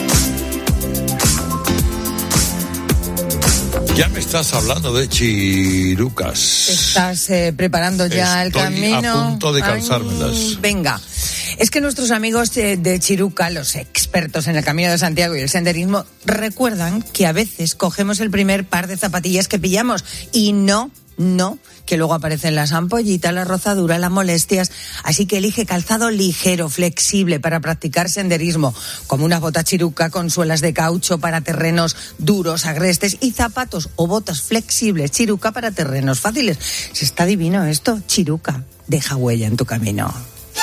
Ya me estás hablando de chirucas. Estás preparando ya el camino. Estoy a punto de calzármelas. Ay, venga. Es que nuestros amigos de Chiruca, los expertos en el Camino de Santiago y el senderismo, recuerdan que a veces cogemos el primer par de zapatillas que pillamos y no, que luego aparecen las ampollitas, las rozaduras, las molestias. Así que elige calzado ligero, flexible para practicar senderismo, como unas botas Chiruca con suelas de caucho para terrenos duros, agrestes, y zapatos o botas flexibles Chiruca para terrenos fáciles. Si está divino esto, Chiruca, deja huella en tu camino.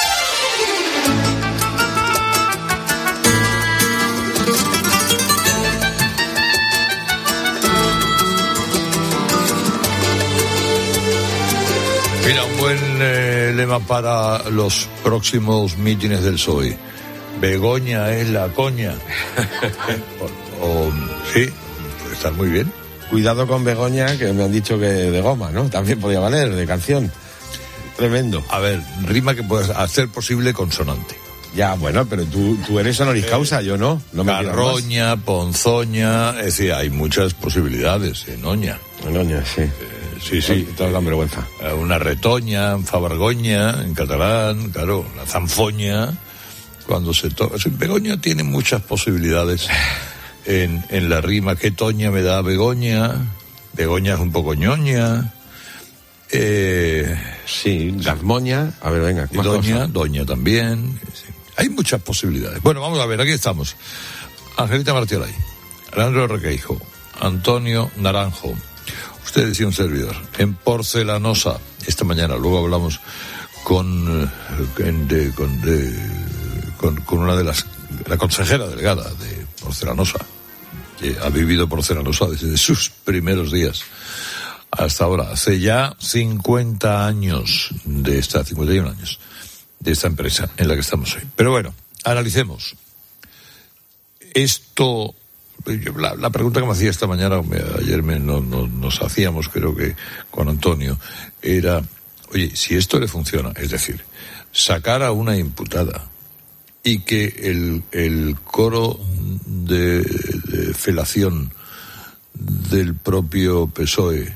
Mira, un buen lema para los próximos mítines del PSOE. Begoña es la coña. Sí, puede estar muy bien. Cuidado con Begoña, que me han dicho que de goma, ¿no? También podía valer, de canción. Tremendo. A ver, rima que puedes hacer posible consonante. Ya, bueno, pero tú eres honoris causa, yo no. Carroña, ponzoña, es decir, hay muchas posibilidades en oña. En oña, sí. Sí. Todas dan vergüenza. Una retoña, favargoña, en catalán, claro, la zanfoña, cuando se toca. Begoña tiene muchas posibilidades en la rima. ¿Qué toña me da Begoña? Begoña es un poco ñoña. Sí, gazmoña. A ver, venga. Doña también. Sí. Hay muchas posibilidades. Bueno, vamos a ver, aquí estamos. Angelita Martiolay, Leandro Requeijo, Antonio Naranjo, usted decía un servidor, en Porcelanosa, esta mañana. Luego hablamos con una de la consejera delegada de Porcelanosa, ha vivido Porcelanosa desde sus primeros días hasta ahora. Hace ya 51 años de esta empresa en la que estamos hoy. Pero bueno, analicemos. Esto, la pregunta que me hacía esta mañana, ayer nos hacíamos, creo que con Antonio, era, oye, si esto le funciona, es decir, sacar a una imputada y que el coro de felación del propio PSOE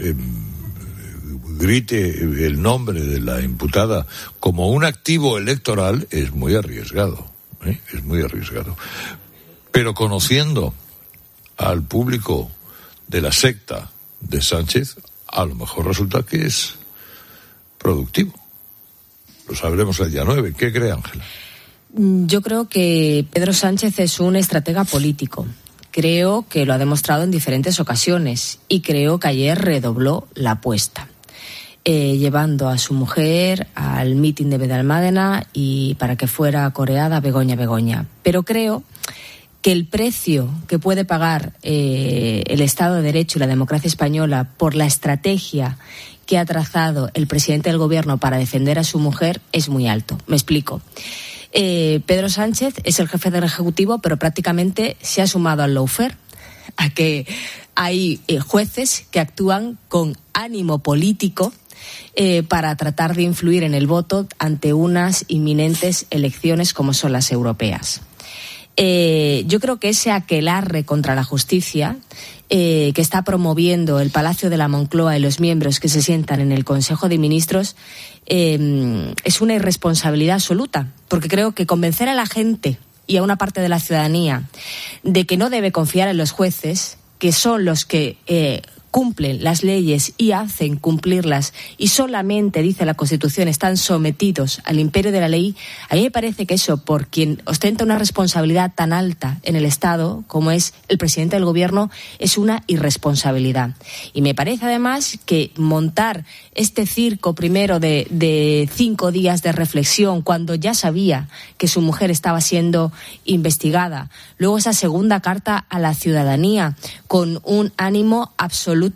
grite el nombre de la imputada como un activo electoral, es muy arriesgado, es muy arriesgado. Pero conociendo al público de la secta de Sánchez, a lo mejor resulta que es productivo. Lo sabremos el día 9. ¿Qué cree Ángela? Yo creo que Pedro Sánchez es un estratega político. Creo que lo ha demostrado en diferentes ocasiones y creo que ayer redobló la apuesta, llevando a su mujer al mitin de Benalmádena y para que fuera coreada Begoña. Pero creo que el precio que puede pagar el Estado de Derecho y la democracia española por la estrategia que ha trazado el presidente del Gobierno para defender a su mujer es muy alto. Me explico. Pedro Sánchez es el jefe del Ejecutivo, pero prácticamente se ha sumado al lawfare, a que hay jueces que actúan con ánimo político para tratar de influir en el voto ante unas inminentes elecciones como son las europeas. Yo creo que ese aquelarre contra la justicia que está promoviendo el Palacio de la Moncloa y los miembros que se sientan en el Consejo de Ministros es una irresponsabilidad absoluta, porque creo que convencer a la gente y a una parte de la ciudadanía de que no debe confiar en los jueces, que son los que cumplen las leyes y hacen cumplirlas, y solamente, dice la Constitución, están sometidos al imperio de la ley, a mí me parece que eso, por quien ostenta una responsabilidad tan alta en el Estado como es el presidente del Gobierno, es una irresponsabilidad. Y me parece además que montar este circo primero de 5 días de reflexión cuando ya sabía que su mujer estaba siendo investigada, luego esa segunda carta a la ciudadanía con un ánimo absolutamente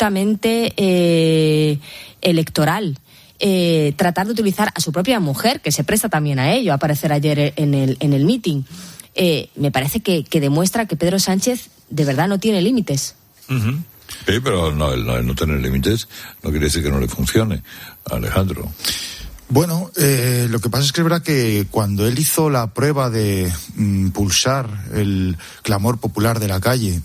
electoral, tratar de utilizar a su propia mujer, que se presta también a ello, a aparecer ayer en el meeting, me parece que demuestra que Pedro Sánchez de verdad no tiene límites. Uh-huh. Sí, pero el no tener límites no quiere decir que no le funcione, Alejandro. Bueno, lo que pasa es que es verdad que cuando él hizo la prueba de pulsar el clamor popular de la calle,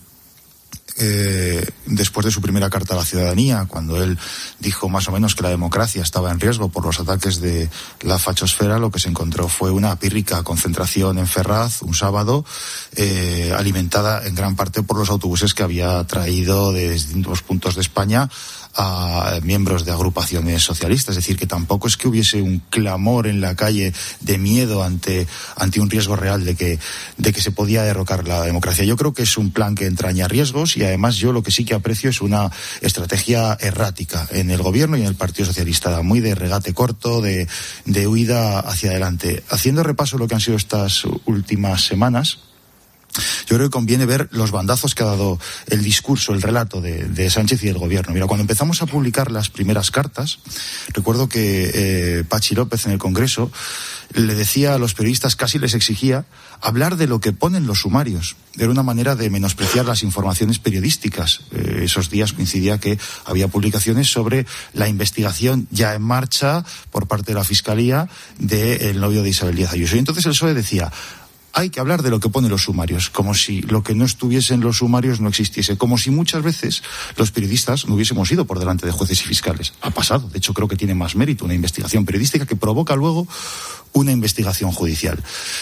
después de su primera carta a la ciudadanía, cuando él dijo más o menos que la democracia estaba en riesgo por los ataques de la fachosfera, lo que se encontró fue una pírrica concentración en Ferraz un sábado, alimentada en gran parte por los autobuses que había traído de distintos puntos de España a miembros de agrupaciones socialistas. Es decir, que tampoco es que hubiese un clamor en la calle de miedo ante un riesgo real de que se podía derrocar la democracia. Yo creo que es un plan que entraña riesgos, y además yo lo que sí que aprecio es una estrategia errática en el Gobierno y en el Partido Socialista, muy de regate corto, de huida hacia adelante. Haciendo repaso de lo que han sido estas últimas semanas, yo creo que conviene ver los bandazos que ha dado el discurso, el relato de Sánchez y del Gobierno. Mira, cuando empezamos a publicar las primeras cartas, recuerdo que Pachi López en el Congreso le decía a los periodistas, casi les exigía, hablar de lo que ponen los sumarios. Era una manera de menospreciar las informaciones periodísticas. Esos días coincidía que había publicaciones sobre la investigación ya en marcha por parte de la Fiscalía del novio de Isabel Díaz Ayuso. Y entonces el PSOE decía, hay que hablar de lo que ponen los sumarios, como si lo que no estuviese en los sumarios no existiese, como si muchas veces los periodistas no hubiésemos ido por delante de jueces y fiscales. Ha pasado, de hecho creo que tiene más mérito una investigación periodística que provoca luego una investigación judicial.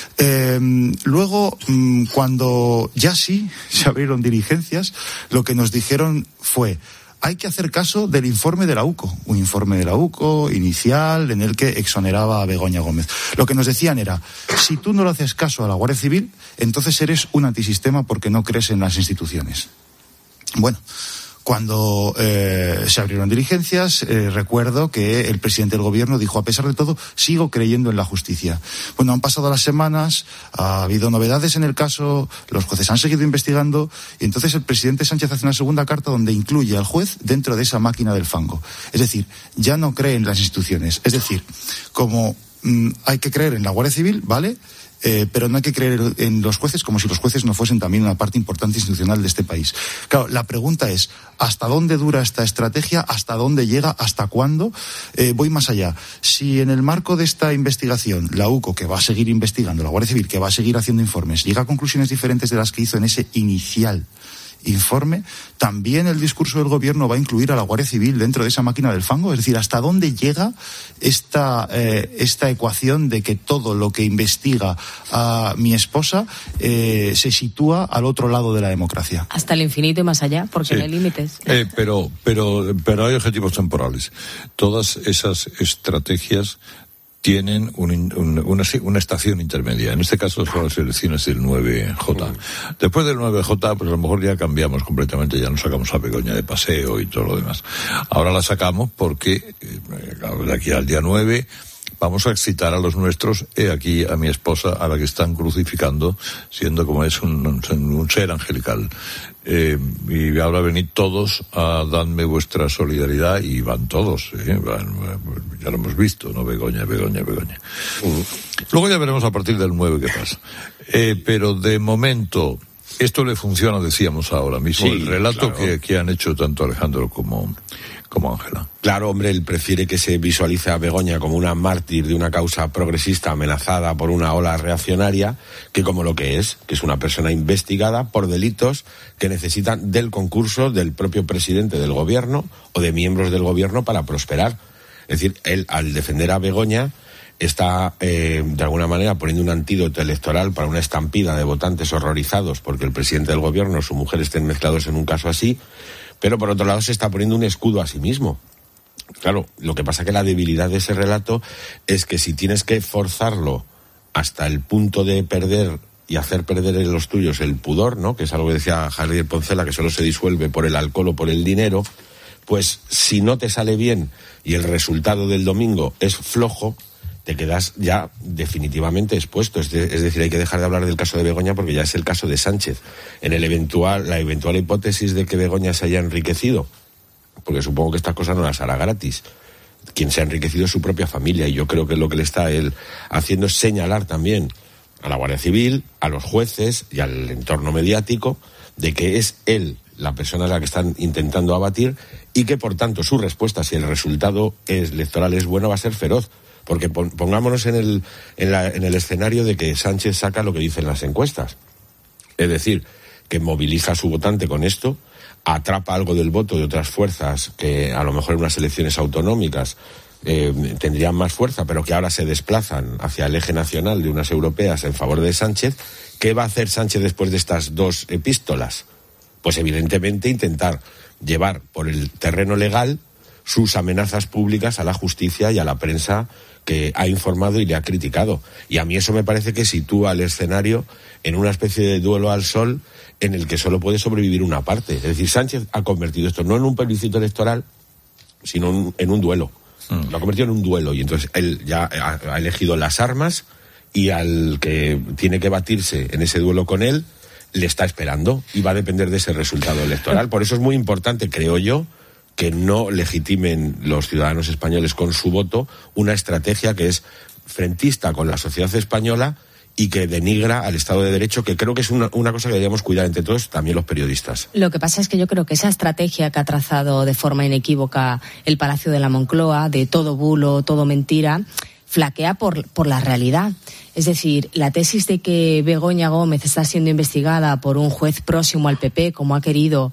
Luego, cuando ya sí se abrieron diligencias, lo que nos dijeron fue: hay que hacer caso del informe de la UCO, un informe de la UCO inicial en el que exoneraba a Begoña Gómez. Lo que nos decían era, si tú no le haces caso a la Guardia Civil, entonces eres un antisistema porque no crees en las instituciones. Bueno, Cuando se abrieron diligencias, recuerdo que el presidente del gobierno dijo, a pesar de todo, sigo creyendo en la justicia. Bueno, han pasado las semanas, ha habido novedades en el caso, los jueces han seguido investigando, y entonces el presidente Sánchez hace una segunda carta donde incluye al juez dentro de esa máquina del fango. Es decir, ya no cree en las instituciones. Es decir, como hay que creer en la Guardia Civil, ¿vale?, pero no hay que creer en los jueces como si los jueces no fuesen también una parte importante institucional de este país. Claro, la pregunta es, ¿hasta dónde dura esta estrategia? ¿Hasta dónde llega? ¿Hasta cuándo? Voy más allá. Si en el marco de esta investigación, la UCO, que va a seguir investigando, la Guardia Civil, que va a seguir haciendo informes, llega a conclusiones diferentes de las que hizo en ese inicial informe, también el discurso del gobierno va a incluir a la Guardia Civil dentro de esa máquina del fango. Es decir, ¿hasta dónde llega esta ecuación de que todo lo que investiga a mi esposa se sitúa al otro lado de la democracia? Hasta el infinito y más allá, porque sí. No hay límites. Pero hay objetivos temporales. Todas esas estrategias tienen una estación intermedia. En este caso son las elecciones del 9J. Después del 9J, pues a lo mejor ya cambiamos completamente, ya no sacamos a Begoña de paseo y todo lo demás. Ahora la sacamos porque de aquí al día 9 vamos a excitar a los nuestros, aquí a mi esposa, a la que están crucificando, siendo como es un ser angelical. Y ahora venid todos a darme vuestra solidaridad, y van todos, ya lo hemos visto, ¿no? Begoña. Luego ya veremos a partir del 9 qué pasa. Pero de momento, esto le funciona, decíamos ahora mismo, sí, el relato claro, que han hecho tanto Alejandro como Ángela. Claro, hombre, él prefiere que se visualice a Begoña como una mártir de una causa progresista amenazada por una ola reaccionaria, que como lo que es una persona investigada por delitos que necesitan del concurso del propio presidente del gobierno o de miembros del gobierno para prosperar. Es decir, él, al defender a Begoña, está de alguna manera poniendo un antídoto electoral para una estampida de votantes horrorizados porque el presidente del gobierno o su mujer estén mezclados en un caso así, pero por otro lado se está poniendo un escudo a sí mismo. Claro, lo que pasa es que la debilidad de ese relato es que si tienes que forzarlo hasta el punto de perder y hacer perder en los tuyos el pudor, ¿no?, que es algo que decía Javier Poncela, que solo se disuelve por el alcohol o por el dinero, pues si no te sale bien y el resultado del domingo es flojo, te quedas ya definitivamente expuesto. Es decir, hay que dejar de hablar del caso de Begoña porque ya es el caso de Sánchez. En la eventual hipótesis de que Begoña se haya enriquecido, porque supongo que estas cosas no las hará gratis, quien se ha enriquecido es su propia familia, y yo creo que lo que le está él haciendo es señalar también a la Guardia Civil, a los jueces y al entorno mediático de que es él la persona a la que están intentando abatir, y que por tanto su respuesta, si el resultado electoral es bueno, va a ser feroz. Porque pongámonos en el escenario de que Sánchez saca lo que dicen las encuestas. Es decir, que moviliza a su votante con esto, atrapa algo del voto de otras fuerzas que a lo mejor en unas elecciones autonómicas tendrían más fuerza, pero que ahora se desplazan hacia el eje nacional de unas europeas en favor de Sánchez. ¿Qué va a hacer Sánchez después de estas dos epístolas? Pues evidentemente intentar llevar por el terreno legal sus amenazas públicas a la justicia y a la prensa que ha informado y le ha criticado. Y a mí eso me parece que sitúa el escenario en una especie de duelo al sol en el que solo puede sobrevivir una parte. Es decir, Sánchez ha convertido esto no en un plebiscito electoral, sino en un duelo. Lo ha convertido en un duelo, y entonces él ya ha elegido las armas, y al que tiene que batirse en ese duelo con él le está esperando, y va a depender de ese resultado electoral. Por eso es muy importante, creo yo, que no legitimen los ciudadanos españoles con su voto una estrategia que es frentista con la sociedad española y que denigra al Estado de Derecho, que creo que es una cosa que deberíamos cuidar entre todos, también los periodistas. Lo que pasa es que yo creo que esa estrategia que ha trazado de forma inequívoca el Palacio de la Moncloa, de todo bulo, todo mentira, flaquea por la realidad. Es decir, la tesis de que Begoña Gómez está siendo investigada por un juez próximo al PP, como ha querido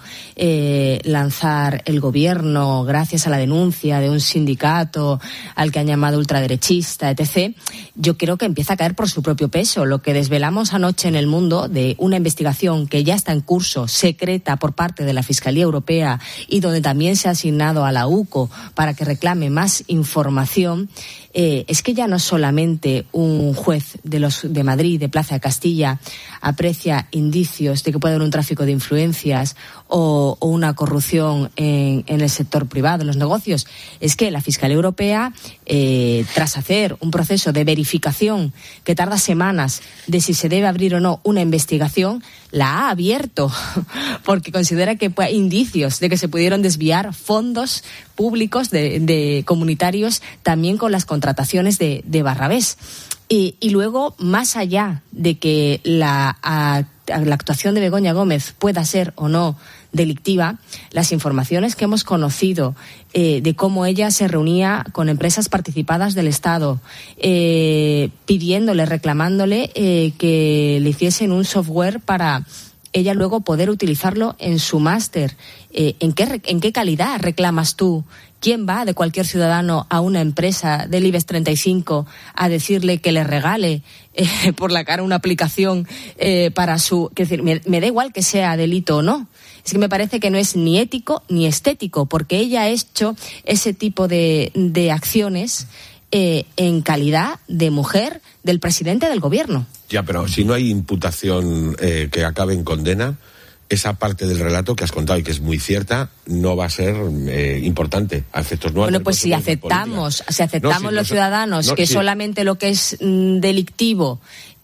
lanzar el gobierno gracias a la denuncia de un sindicato al que han llamado ultraderechista, etc., yo creo que empieza a caer por su propio peso. Lo que desvelamos anoche en El Mundo de una investigación que ya está en curso, secreta, por parte de la Fiscalía Europea, y donde también se ha asignado a la UCO para que reclame más información, es que ya no es solamente un juez juez de Madrid, de Plaza de Castilla, aprecia indicios de que puede haber un tráfico de influencias o una corrupción en el sector privado, en los negocios, es que la Fiscalía Europea, tras hacer un proceso de verificación que tarda semanas de si se debe abrir o no una investigación, la ha abierto porque considera que hay indicios de que se pudieron desviar fondos públicos de comunitarios también con las contrataciones de Barrabés. Y luego, más allá de que la actuación de Begoña Gómez pueda ser o no delictiva, las informaciones que hemos conocido de cómo ella se reunía con empresas participadas del Estado, pidiéndole, reclamándole que le hiciesen un software para ella luego poder utilizarlo en su máster. ¿En qué calidad reclamas tú? ¿Quién va de cualquier ciudadano a una empresa del IBEX 35 a decirle que le regale por la cara una aplicación para su... Es decir, me da igual que sea delito o no. Es que me parece que no es ni ético ni estético, porque ella ha hecho ese tipo de acciones en calidad de mujer del presidente del gobierno. Ya, pero si no hay imputación que acabe en condena, esa parte del relato que has contado y que es muy cierta no va a ser importante a efectos no. Bueno, pues si aceptamos los ciudadanos que solamente lo que es delictivo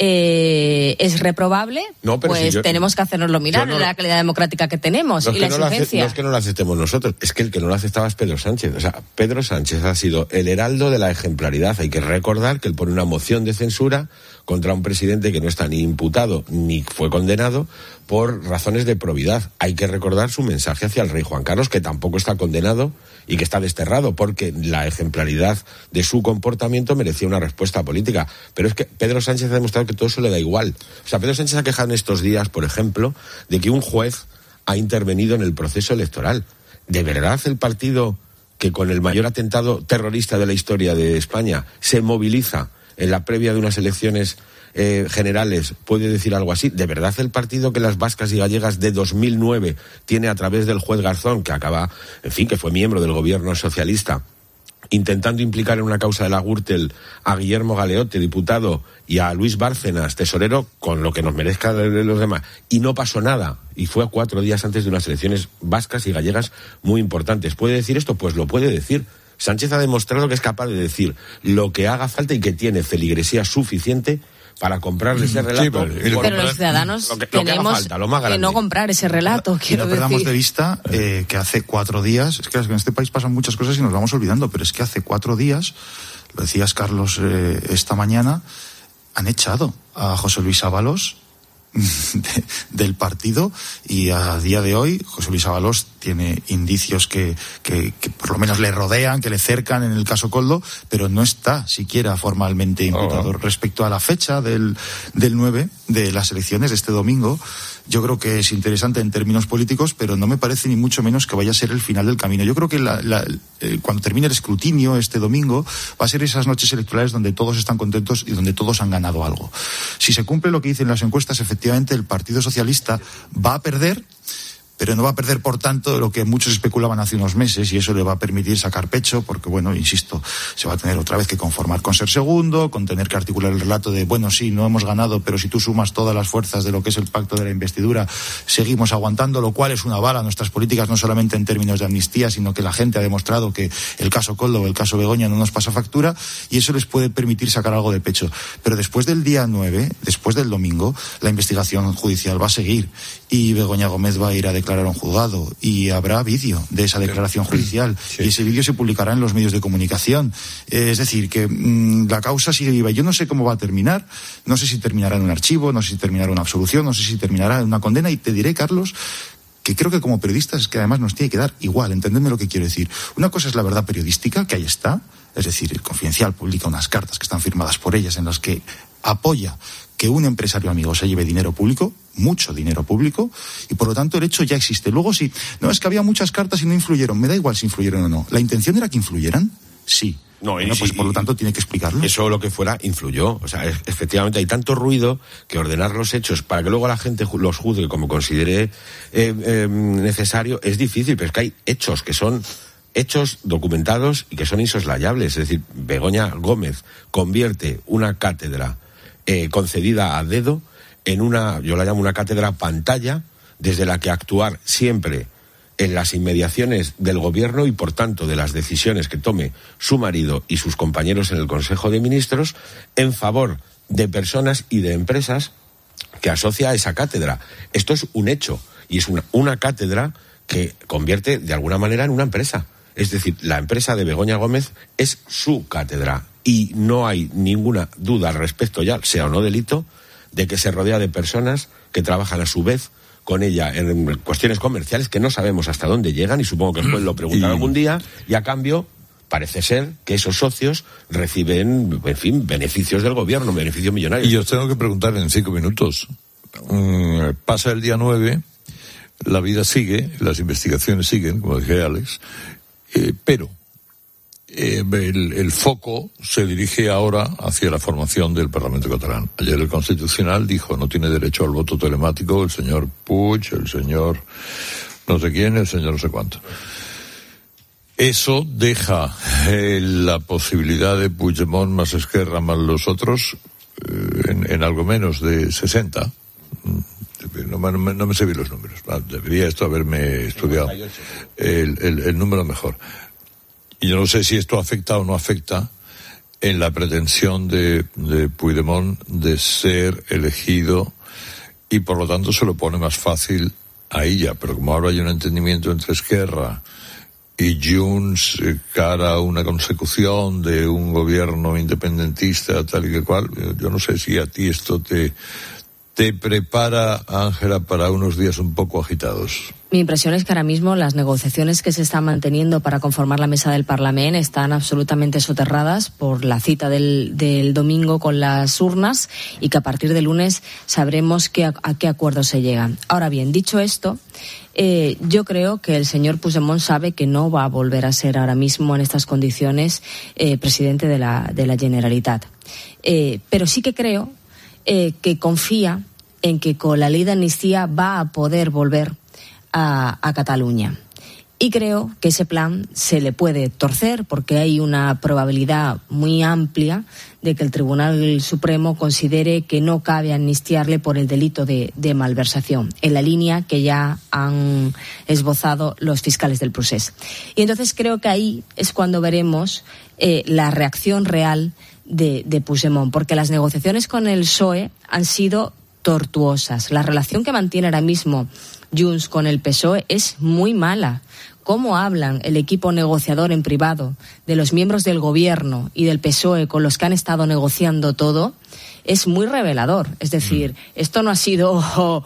es reprobable, pues tenemos que hacernoslo mirar en la calidad democrática que tenemos y la exigencia. No es que no lo aceptemos nosotros, es que el que no lo aceptaba es Pedro Sánchez. O sea, Pedro Sánchez ha sido el heraldo de la ejemplaridad. Hay que recordar que él pone una moción de censura contra un presidente que no está ni imputado ni fue condenado por razones de probidad. Hay que recordar su mensaje hacia el rey Juan Carlos, que tampoco está condenado y que está desterrado, porque la ejemplaridad de su comportamiento merecía una respuesta política. Pero es que Pedro Sánchez ha demostrado que todo eso le da igual. O sea, Pedro Sánchez ha quejado en estos días, por ejemplo, de que un juez ha intervenido en el proceso electoral. ¿De verdad el partido que con el mayor atentado terrorista de la historia de España se moviliza en la previa de unas elecciones generales puede decir algo así? ¿De verdad el partido que las vascas y gallegas de 2009 tiene a través del juez Garzón, que fue miembro del gobierno socialista, intentando implicar en una causa de la Gürtel a Guillermo Galeote, diputado, y a Luis Bárcenas, tesorero, con lo que nos merezca de los demás, y no pasó nada, y fue a 4 días antes de unas elecciones vascas y gallegas muy importantes? ¿Puede decir esto? Pues lo puede decir. Sánchez ha demostrado que es capaz de decir lo que haga falta y que tiene feligresía suficiente para comprarle ese relato. Sí, pero los ciudadanos tenemos que no comprar ese relato. Y no perdamos de vista que hace 4 días, es que en este país pasan muchas cosas y nos vamos olvidando, pero es que hace 4 días, lo decías Carlos esta mañana, han echado a José Luis Ábalos del partido, y a día de hoy José Luis Ábalos tiene indicios que por lo menos le rodean, que le cercan en el caso Koldo, pero no está siquiera formalmente imputado. Respecto a la fecha del 9 de las elecciones de este domingo, yo creo que es interesante en términos políticos, pero no me parece ni mucho menos que vaya a ser el final del camino. Yo creo que cuando termine el escrutinio este domingo va a ser esas noches electorales donde todos están contentos y donde todos han ganado algo. Si se cumple lo que dicen las encuestas, efectivamente el Partido Socialista va a perder, pero no va a perder por tanto de lo que muchos especulaban hace unos meses, y eso le va a permitir sacar pecho, porque bueno, insisto, se va a tener otra vez que conformar con ser segundo, con tener que articular el relato de, bueno, sí, no hemos ganado, pero si tú sumas todas las fuerzas de lo que es el pacto de la investidura, seguimos aguantando, lo cual es una bala a nuestras políticas, no solamente en términos de amnistía, sino que la gente ha demostrado que el caso Koldo o el caso Begoña no nos pasa factura, y eso les puede permitir sacar algo de pecho. Pero después del día 9, después del domingo, la investigación judicial va a seguir, y Begoña Gómez va a ir a declarar a un juzgado, y habrá vídeo de esa declaración judicial, y ese vídeo se publicará en los medios de comunicación. Es decir, que la causa sigue viva. Yo no sé cómo va a terminar, no sé si terminará en un archivo, no sé si terminará en una absolución, no sé si terminará en una condena, y te diré, Carlos, que creo que como periodistas es que además nos tiene que dar igual, entendedme lo que quiero decir. Una cosa es la verdad periodística, que ahí está, es decir, el Confidencial publica unas cartas que están firmadas por ellas en las que apoya que un empresario amigo se lleve dinero público, mucho dinero público, y por lo tanto el hecho ya existe. Luego sí, no, es que había muchas cartas y no influyeron, me da igual si influyeron o no. ¿La intención era que influyeran? Sí. Pues por lo tanto tiene que explicarlo. Eso, lo que fuera, influyó. O sea, efectivamente hay tanto ruido que ordenar los hechos para que luego la gente los juzgue como considere necesario es difícil, pero es que hay hechos que son hechos documentados y que son insoslayables. Es decir, Begoña Gómez convierte una cátedra concedida a dedo en una, yo la llamo una cátedra pantalla, desde la que actuar siempre en las inmediaciones del gobierno y, por tanto, de las decisiones que tome su marido y sus compañeros en el Consejo de Ministros en favor de personas y de empresas que asocia a esa cátedra. Esto es un hecho y es una cátedra que convierte de alguna manera en una empresa. Es decir, la empresa de Begoña Gómez es su cátedra y no hay ninguna duda al respecto, ya sea o no delito, de que se rodea de personas que trabajan a su vez con ella en cuestiones comerciales que no sabemos hasta dónde llegan, y supongo que el juez lo preguntará algún día, y a cambio parece ser que esos socios reciben, en fin, beneficios del gobierno, beneficios millonarios. Y os tengo que preguntar en 5 minutos. Pasa el día 9, la vida sigue, las investigaciones siguen, como dije Alex, pero el foco se dirige ahora hacia la formación del Parlamento catalán. Ayer el Constitucional dijo no tiene derecho al voto telemático el señor Puig, el señor no sé quién, el señor no sé cuánto. Eso deja la posibilidad de Puigdemont más Esquerra más los otros en algo menos de 60. No me sé bien los números. Debería esto haberme estudiado el número mejor. Y yo no sé si esto afecta o no afecta en la pretensión de Puigdemont de ser elegido, y por lo tanto se lo pone más fácil a ella. Pero como ahora hay un entendimiento entre Esquerra y Junts cara a una consecución de un gobierno independentista tal y que cual, yo no sé si a ti esto te prepara, Ángela, para unos días un poco agitados. Mi impresión es que ahora mismo las negociaciones que se están manteniendo para conformar la mesa del Parlamento están absolutamente soterradas por la cita del domingo con las urnas, y que a partir del lunes sabremos a qué acuerdo se llega. Ahora bien, dicho esto, yo creo que el señor Puigdemont sabe que no va a volver a ser ahora mismo en estas condiciones presidente de la Generalitat. Pero sí que creo que confía en que con la ley de amnistía va a poder volver a Cataluña. Y creo que ese plan se le puede torcer, porque hay una probabilidad muy amplia de que el Tribunal Supremo considere que no cabe amnistiarle por el delito de malversación, en la línea que ya han esbozado los fiscales del Procés. Y entonces creo que ahí es cuando veremos la reacción real de Puigdemont, porque las negociaciones con el PSOE han sido tortuosas. La relación que mantiene ahora mismo Junts con el PSOE es muy mala. Cómo hablan el equipo negociador en privado de los miembros del gobierno y del PSOE con los que han estado negociando todo es muy revelador. Es decir, esto no ha sido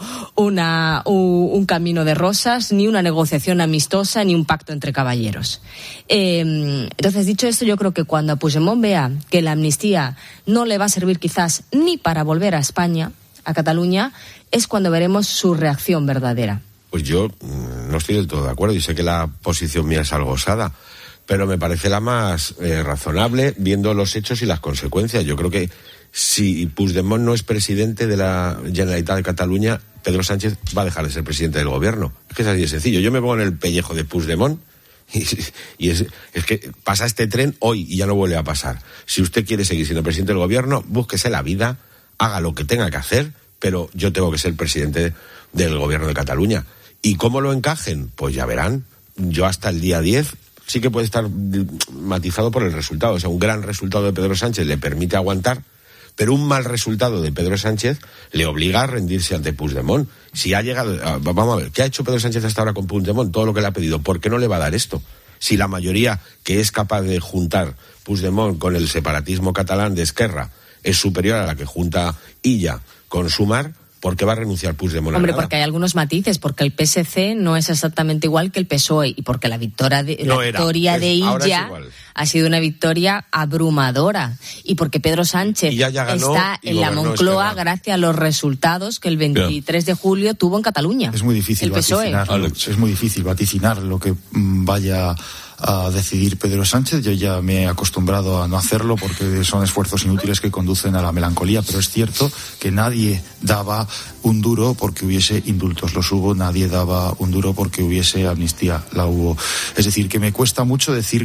un camino de rosas, ni una negociación amistosa, ni un pacto entre caballeros. Entonces, dicho esto, yo creo que cuando Puigdemont vea que la amnistía no le va a servir quizás ni para volver a España, a Cataluña, es cuando veremos su reacción verdadera. Pues yo no estoy del todo de acuerdo, y sé que la posición mía es algo osada, pero me parece la más razonable viendo los hechos y las consecuencias. Yo creo que si Puigdemont no es presidente de la Generalitat de Cataluña, Pedro Sánchez va a dejar de ser presidente del gobierno. Es que es así de sencillo. Yo me pongo en el pellejo de Puigdemont y es que pasa este tren hoy y ya no vuelve a pasar. Si usted quiere seguir siendo presidente del gobierno, búsquese la vida, haga lo que tenga que hacer, pero yo tengo que ser presidente del gobierno de Cataluña. ¿Y cómo lo encajen? Pues ya verán. Yo hasta el día 10 sí que puede estar matizado por el resultado. O sea, un gran resultado de Pedro Sánchez le permite aguantar, pero un mal resultado de Pedro Sánchez le obliga a rendirse ante Puigdemont. Si ha llegado... Vamos a ver, ¿qué ha hecho Pedro Sánchez hasta ahora con Puigdemont? Todo lo que le ha pedido. ¿Por qué no le va a dar esto? Si la mayoría que es capaz de juntar Puigdemont con el separatismo catalán de Esquerra es superior a la que junta Illa con Sumar, ¿por qué va a renunciar Puigdemont? Hombre, porque hay algunos matices, porque el PSC no es exactamente igual que el PSOE, y porque la victoria de Illa ha sido una victoria abrumadora, y porque Pedro Sánchez está en la Moncloa gracias a los resultados que el 23 de julio tuvo en Cataluña. Es muy difícil vaticinar lo que vaya a decidir Pedro Sánchez. Yo ya me he acostumbrado a no hacerlo porque son esfuerzos inútiles que conducen a la melancolía, pero es cierto que nadie daba un duro porque hubiese indultos, los hubo, nadie daba un duro porque hubiese amnistía, la hubo. Es decir, que me cuesta mucho decir que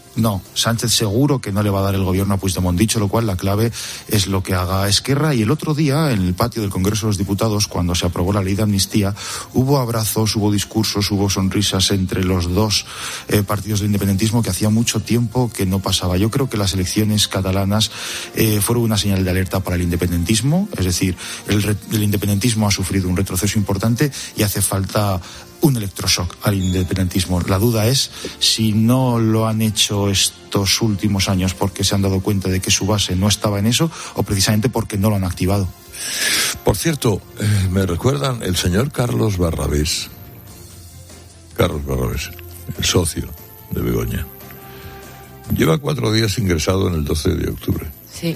No, Sánchez seguro que no le va a dar el gobierno a Puigdemont, dicho lo cual la clave es lo que haga Esquerra. Y el otro día, en el patio del Congreso de los Diputados, cuando se aprobó la ley de amnistía, hubo abrazos, hubo discursos, hubo sonrisas entre los dos partidos del independentismo que hacía mucho tiempo que no pasaba. Yo creo que las elecciones catalanas fueron una señal de alerta para el independentismo, es decir, el independentismo ha sufrido un retroceso importante y hace falta un electroshock al independentismo. La duda es si no lo han hecho estos últimos años porque se han dado cuenta de que su base no estaba en eso o precisamente porque no lo han activado. Por cierto, me recuerdan el señor Carlos Barrabés, el socio de Begoña. Lleva 4 días ingresado en el 12 de octubre. Sí.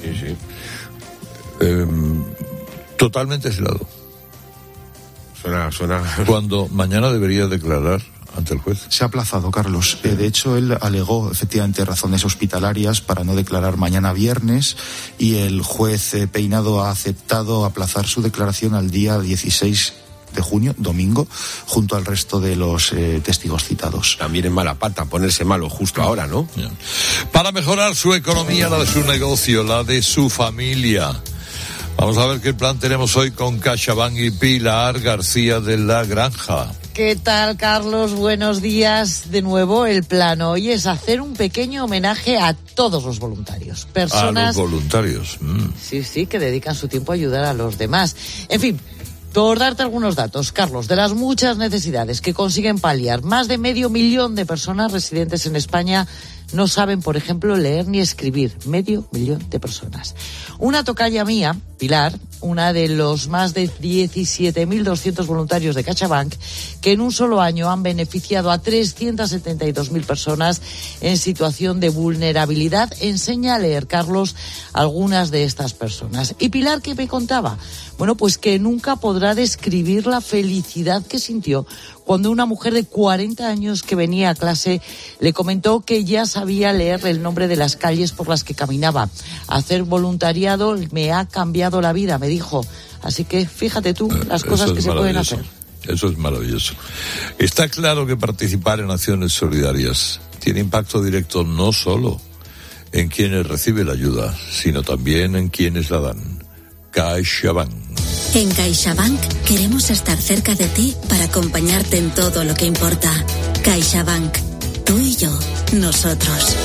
Totalmente aislado. Suena. Cuando mañana debería declarar ante el juez. Se ha aplazado, Carlos. De hecho, él alegó efectivamente razones hospitalarias para no declarar mañana viernes y el juez Peinado ha aceptado aplazar su declaración al día 16 de junio, domingo, junto al resto de los testigos citados. También en mala pata ponerse malo justo ahora, ¿no? Para mejorar su economía, la de su negocio, la de su familia. Vamos a ver qué plan tenemos hoy con CaixaBank y Pilar García de la Granja. ¿Qué tal, Carlos? Buenos días. De nuevo, el plan hoy es hacer un pequeño homenaje a todos los voluntarios. Personas... A los voluntarios. Sí, que dedican su tiempo a ayudar a los demás. En fin, por darte algunos datos, Carlos, de las muchas necesidades que consiguen paliar, más de 500.000 de personas residentes en España no saben, por ejemplo, leer ni escribir. 500.000 de personas. Una tocaya mía, Pilar, una de los más de 17.200 voluntarios de CaixaBank, que en un solo año han beneficiado a 372.000 personas en situación de vulnerabilidad, enseña a leer, Carlos, algunas de estas personas. Y Pilar, ¿qué me contaba? Bueno, pues que nunca podrá describir la felicidad que sintió cuando una mujer de 40 años que venía a clase le comentó que ya sabía leer el nombre de las calles por las que caminaba. Hacer voluntariado me ha cambiado la vida, me dijo. Así que fíjate tú las cosas que se pueden hacer. Eso es maravilloso. Está claro que participar en acciones solidarias tiene impacto directo no solo en quienes reciben la ayuda, sino también en quienes la dan. CaixaBank. En CaixaBank queremos estar cerca de ti para acompañarte en todo lo que importa. CaixaBank. Tú y yo. Nosotros.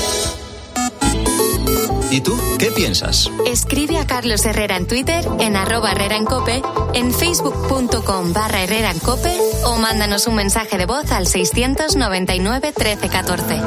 ¿Y tú qué piensas? Escribe a Carlos Herrera en Twitter, en @HerreraenCope, en facebook.com/HerreraenCope o mándanos un mensaje de voz al 699 13 14.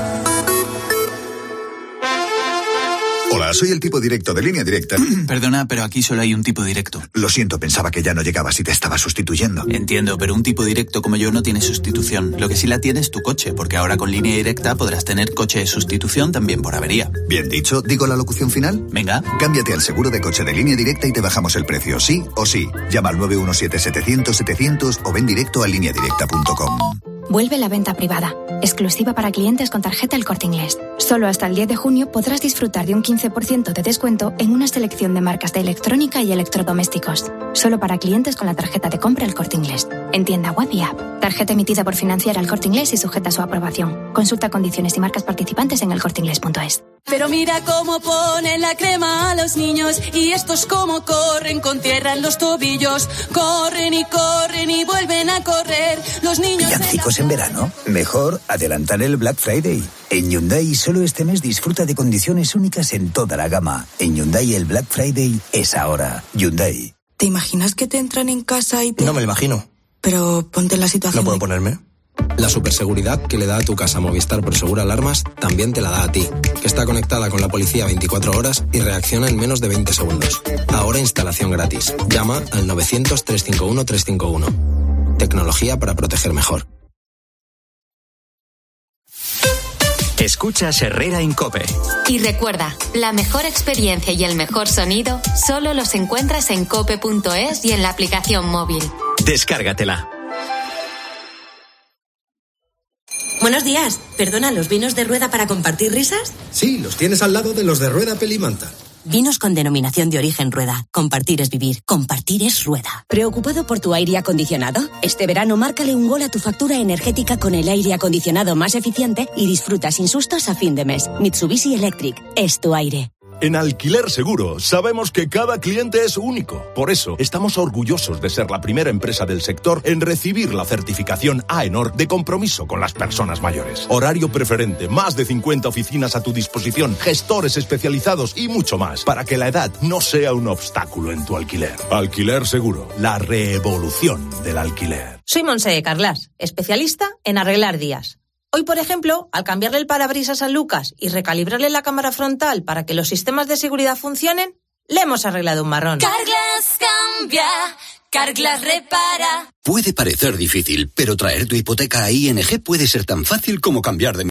Hola, soy el tipo directo de Línea Directa. Perdona, pero aquí solo hay un tipo directo. Lo siento, pensaba que ya no llegabas y te estaba sustituyendo. Entiendo, pero un tipo directo como yo no tiene sustitución. Lo que sí la tiene es tu coche, porque ahora con Línea Directa podrás tener coche de sustitución también por avería. Bien dicho, ¿digo la locución final? Venga. Cámbiate al seguro de coche de Línea Directa y te bajamos el precio, sí o sí. Llama al 917-700-700 o ven directo a lineadirecta.com. Vuelve la venta privada, exclusiva para clientes con tarjeta El Corte Inglés. Solo hasta el 10 de junio podrás disfrutar de un 15% de descuento en una selección de marcas de electrónica y electrodomésticos. Solo para clientes con la tarjeta de compra El Corte Inglés. En tienda web y app. Tarjeta emitida por Financiera El Corte Inglés y sujeta a su aprobación. Consulta condiciones y marcas participantes en elcorteinglés.es. Pero mira cómo ponen la crema a los niños y estos cómo corren con tierra en los tobillos. Corren y vuelven a correr. Los niños... ¿Villancicos en verano? Mejor adelantar el Black Friday. En Hyundai solo este mes disfruta de condiciones únicas en toda la gama. En Hyundai el Black Friday es ahora. Hyundai. ¿Te imaginas que te entran en casa y te...? No me lo imagino. Pero ponte en la situación... ¿No puedo ponerme? La superseguridad que le da a tu casa Movistar Prosegur Alarmas también te la da a ti, que está conectada con la policía 24 horas y reacciona en menos de 20 segundos. Ahora instalación gratis. Llama al 900-351-351. Tecnología para proteger mejor. Escuchas Herrera en COPE. Y recuerda, la mejor experiencia y el mejor sonido solo los encuentras en cope.es y en la aplicación móvil. Descárgatela. Buenos días. Perdona, ¿los vinos de Rueda para compartir risas? Sí, los tienes al lado de los de Rueda Pelimanta. Vinos con denominación de origen Rueda. Compartir es vivir. Compartir es Rueda. ¿Preocupado por tu aire acondicionado? Este verano márcale un gol a tu factura energética con el aire acondicionado más eficiente y disfruta sin sustos a fin de mes. Mitsubishi Electric. Es tu aire. En Alquiler Seguro sabemos que cada cliente es único. Por eso estamos orgullosos de ser la primera empresa del sector en recibir la certificación AENOR de compromiso con las personas mayores. Horario preferente, más de 50 oficinas a tu disposición, gestores especializados y mucho más para que la edad no sea un obstáculo en tu alquiler. Alquiler Seguro, la revolución del alquiler. Soy Montse Carlas, especialista en arreglar días. Hoy, por ejemplo, al cambiarle el parabrisas a Lucas y recalibrarle la cámara frontal para que los sistemas de seguridad funcionen, le hemos arreglado un marrón. Carglass cambia, Carglass repara. Puede parecer difícil, pero traer tu hipoteca a ING puede ser tan fácil como cambiar de